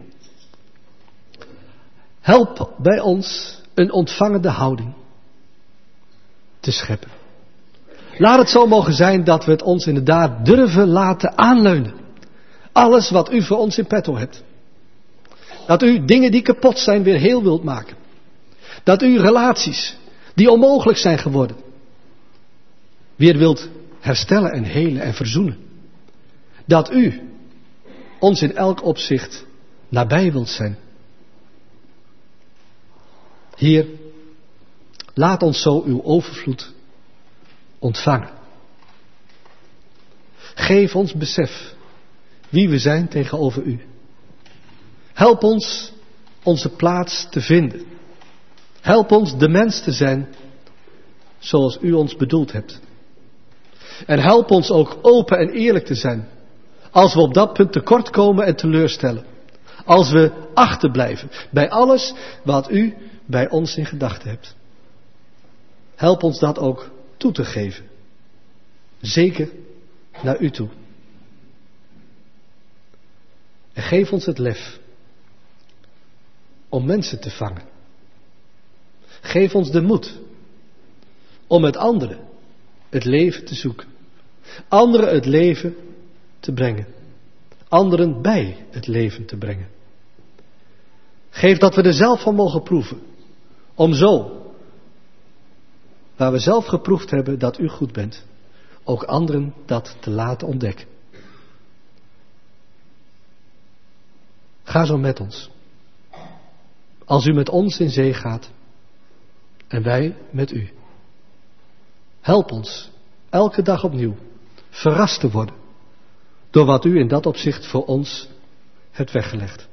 S3: Help bij ons een ontvangende houding te scheppen. Laat het zo mogen zijn dat we het ons inderdaad durven laten aanleunen. Alles wat u voor ons in petto hebt. Dat u dingen die kapot zijn weer heel wilt maken. Dat u relaties die onmogelijk zijn geworden weer wilt herstellen en helen en verzoenen. Dat u ons in elk opzicht nabij wilt zijn. Heer, laat ons zo uw overvloed ontvangen. Geef ons besef wie we zijn tegenover u. Help ons onze plaats te vinden. Help ons de mens te zijn zoals u ons bedoeld hebt. En help ons ook open en eerlijk te zijn als we op dat punt tekortkomen en teleurstellen. Als we achterblijven bij alles wat u bij ons in gedachten hebt. Help ons dat ook toe te geven. Zeker naar u toe. En geef ons het lef om mensen te vangen. Geef ons de moed om met anderen het leven te zoeken. Anderen het leven te brengen. Anderen bij het leven te brengen. Geef dat we er zelf van mogen proeven. Om zo, waar we zelf geproefd hebben dat u goed bent, ook anderen dat te laten ontdekken. Ga zo met ons. Als u met ons in zee gaat en wij met u. Help ons elke dag opnieuw verrast te worden door wat u in dat opzicht voor ons hebt weggelegd.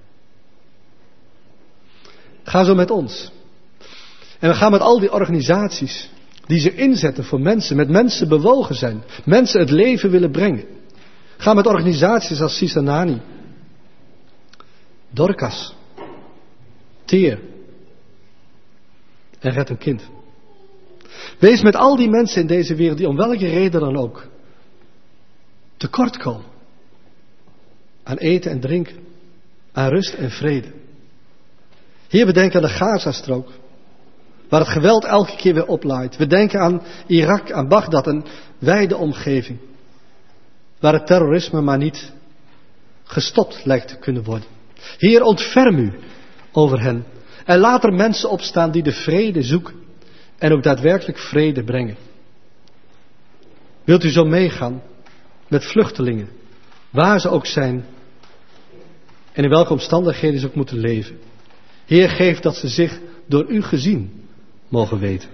S3: Ga zo met ons. En we gaan met al die organisaties die zich inzetten voor mensen, met mensen bewogen zijn, mensen het leven willen brengen. Ga met organisaties als Sisanani, Dorcas, Teer en Red een Kind. Wees met al die mensen in deze wereld die om welke reden dan ook tekort komen aan eten en drinken, aan rust en vrede. Heer, we denken aan de Gazastrook, waar het geweld elke keer weer oplaait. We denken aan Irak, aan Bagdad, een wijde omgeving, waar het terrorisme maar niet gestopt lijkt te kunnen worden. Heer, ontferm u over hen en laat er mensen opstaan die de vrede zoeken en ook daadwerkelijk vrede brengen. Wilt u zo meegaan met vluchtelingen, waar ze ook zijn en in welke omstandigheden ze ook moeten leven. Heer, geef dat ze zich door u gezien mogen weten.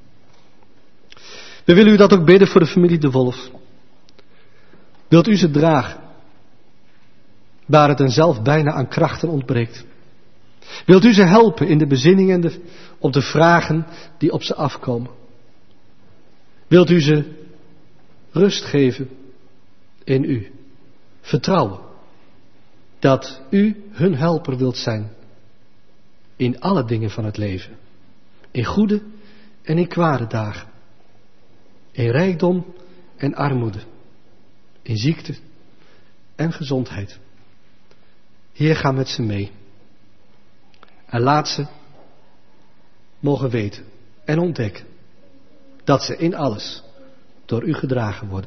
S3: We willen u dat ook bidden voor de familie De Wolf. Wilt u ze dragen, waar het hen zelf bijna aan krachten ontbreekt. Wilt u ze helpen in de bezinning op de vragen die op ze afkomen. Wilt u ze rust geven in u. Vertrouwen dat u hun helper wilt zijn in alle dingen van het leven. In goede en in kwade dagen. In rijkdom en armoede. In ziekte en gezondheid. Heer, ga met ze mee. En laat ze mogen weten en ontdekken dat ze in alles door u gedragen worden.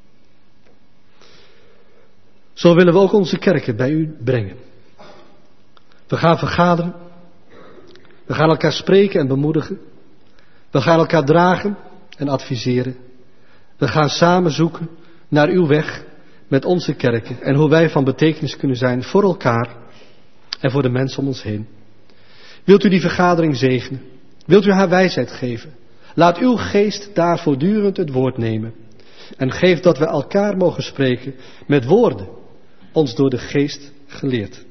S3: Zo willen we ook onze kerken bij u brengen. We gaan vergaderen. We gaan elkaar spreken en bemoedigen. We gaan elkaar dragen en adviseren. We gaan samen zoeken naar uw weg met onze kerken en hoe wij van betekenis kunnen zijn voor elkaar en voor de mensen om ons heen. Wilt u die vergadering zegenen? Wilt u haar wijsheid geven? Laat uw geest daar voortdurend het woord nemen. En geef dat we elkaar mogen spreken met woorden, ons door de geest geleerd.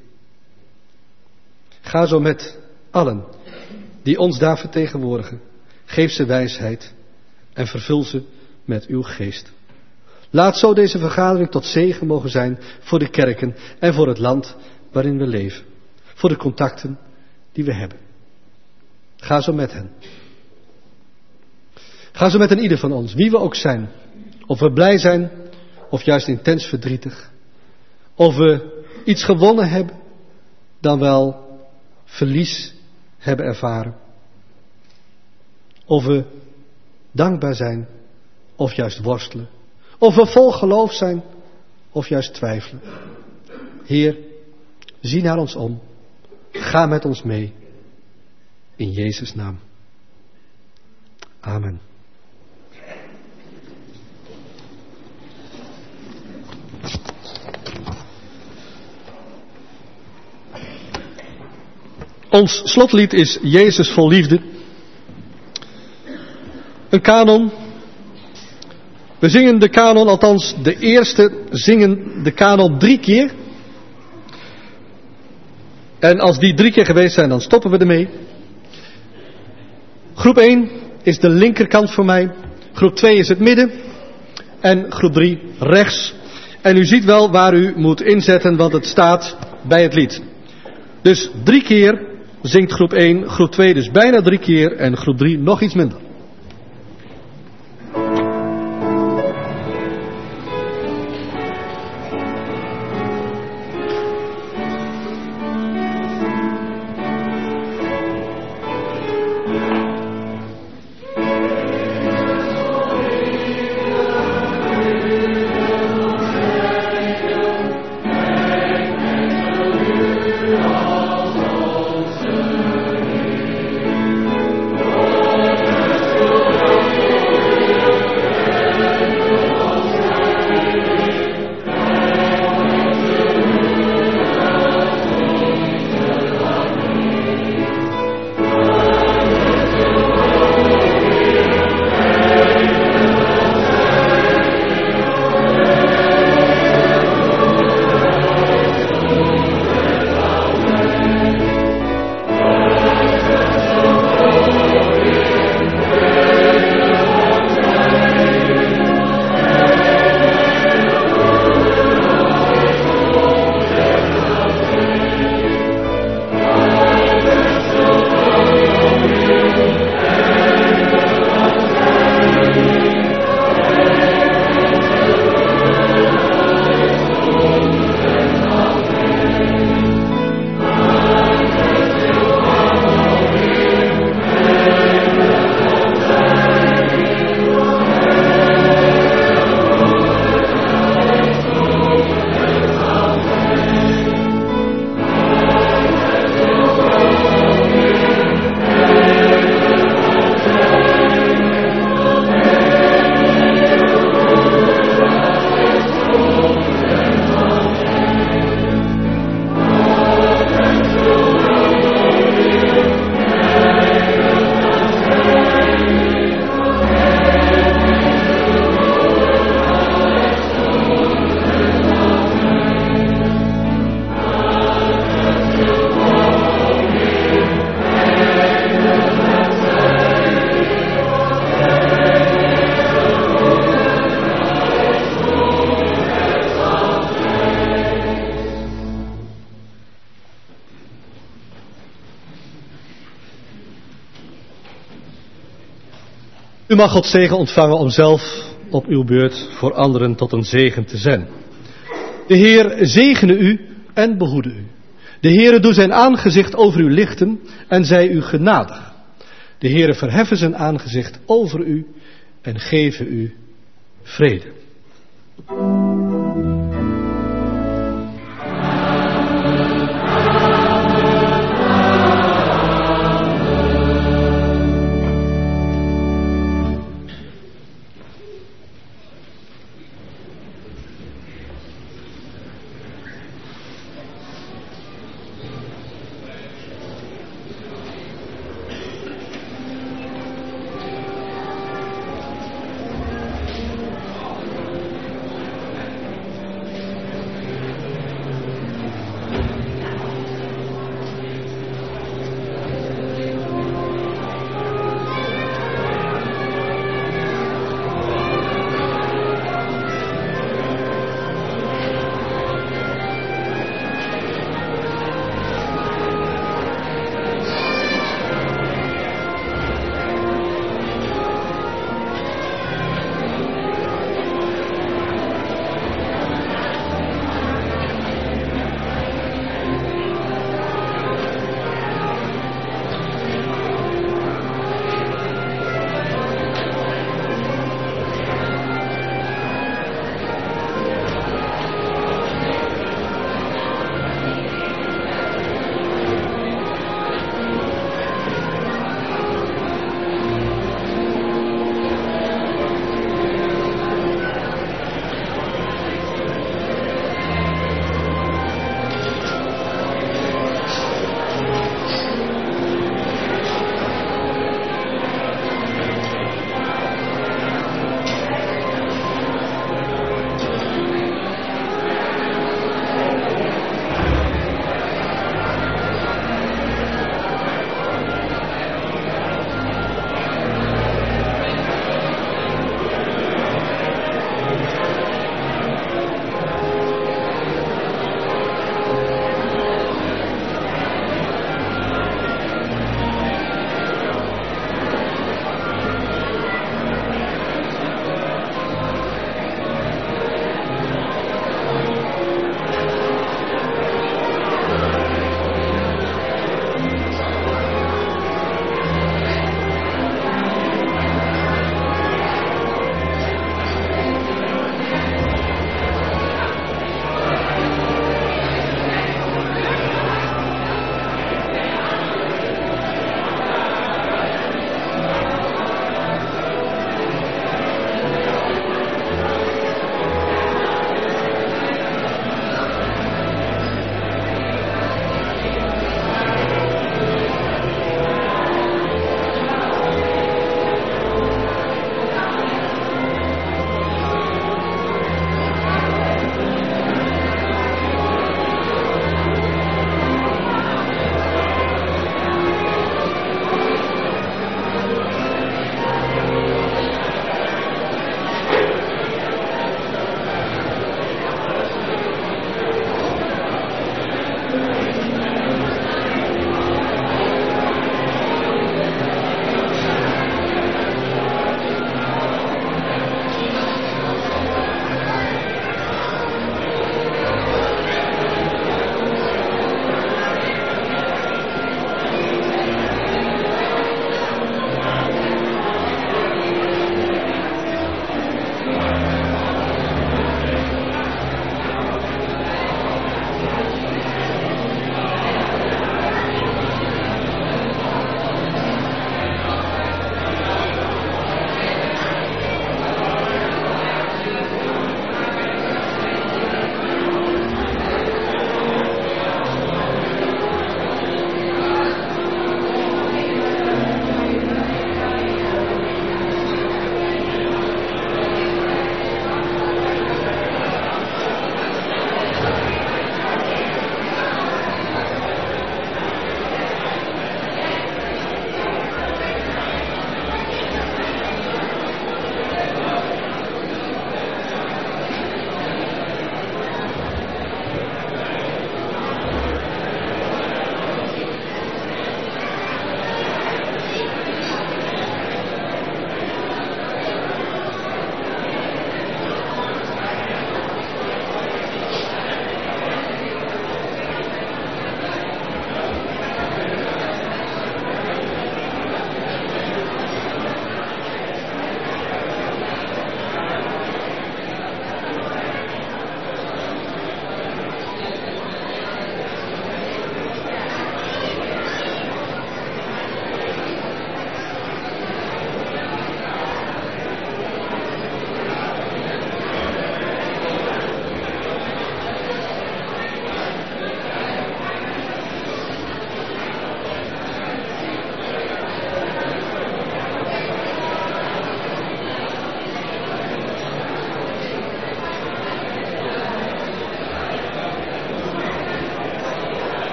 S3: Ga zo met allen die ons daar vertegenwoordigen. Geef ze wijsheid en vervul ze met uw geest. Laat zo deze vergadering tot zegen mogen zijn voor de kerken en voor het land waarin we leven. Voor de contacten die we hebben. Ga zo met hen. Ga zo met een ieder van ons, wie we ook zijn. Of we blij zijn, of juist intens verdrietig. Of we iets gewonnen hebben, dan wel verlies hebben ervaren. Of we dankbaar zijn, of juist worstelen. Of we vol geloof zijn, of juist twijfelen. Heer, zie naar ons om. Ga met ons mee. In Jezus' naam. Amen. Ons slotlied is Jezus vol liefde. Een kanon. We zingen de kanon, althans de eerste zingen de kanon 3 keer. En als die 3 keer geweest zijn, dan stoppen we ermee. Groep 1 is de linkerkant voor mij. Groep 2 is het midden. En groep 3 rechts. En u ziet wel waar u moet inzetten, want het staat bij het lied. Dus 3 keer zingt groep 1, groep 2 dus bijna 3 keer en groep 3 nog iets minder. U mag Gods zegen ontvangen om zelf op uw beurt voor anderen tot een zegen te zijn. De Heer zegene u en behoede u. De Heere doe zijn aangezicht over u lichten en zij u genadig. De Heere verheffen zijn aangezicht over u en geven u vrede.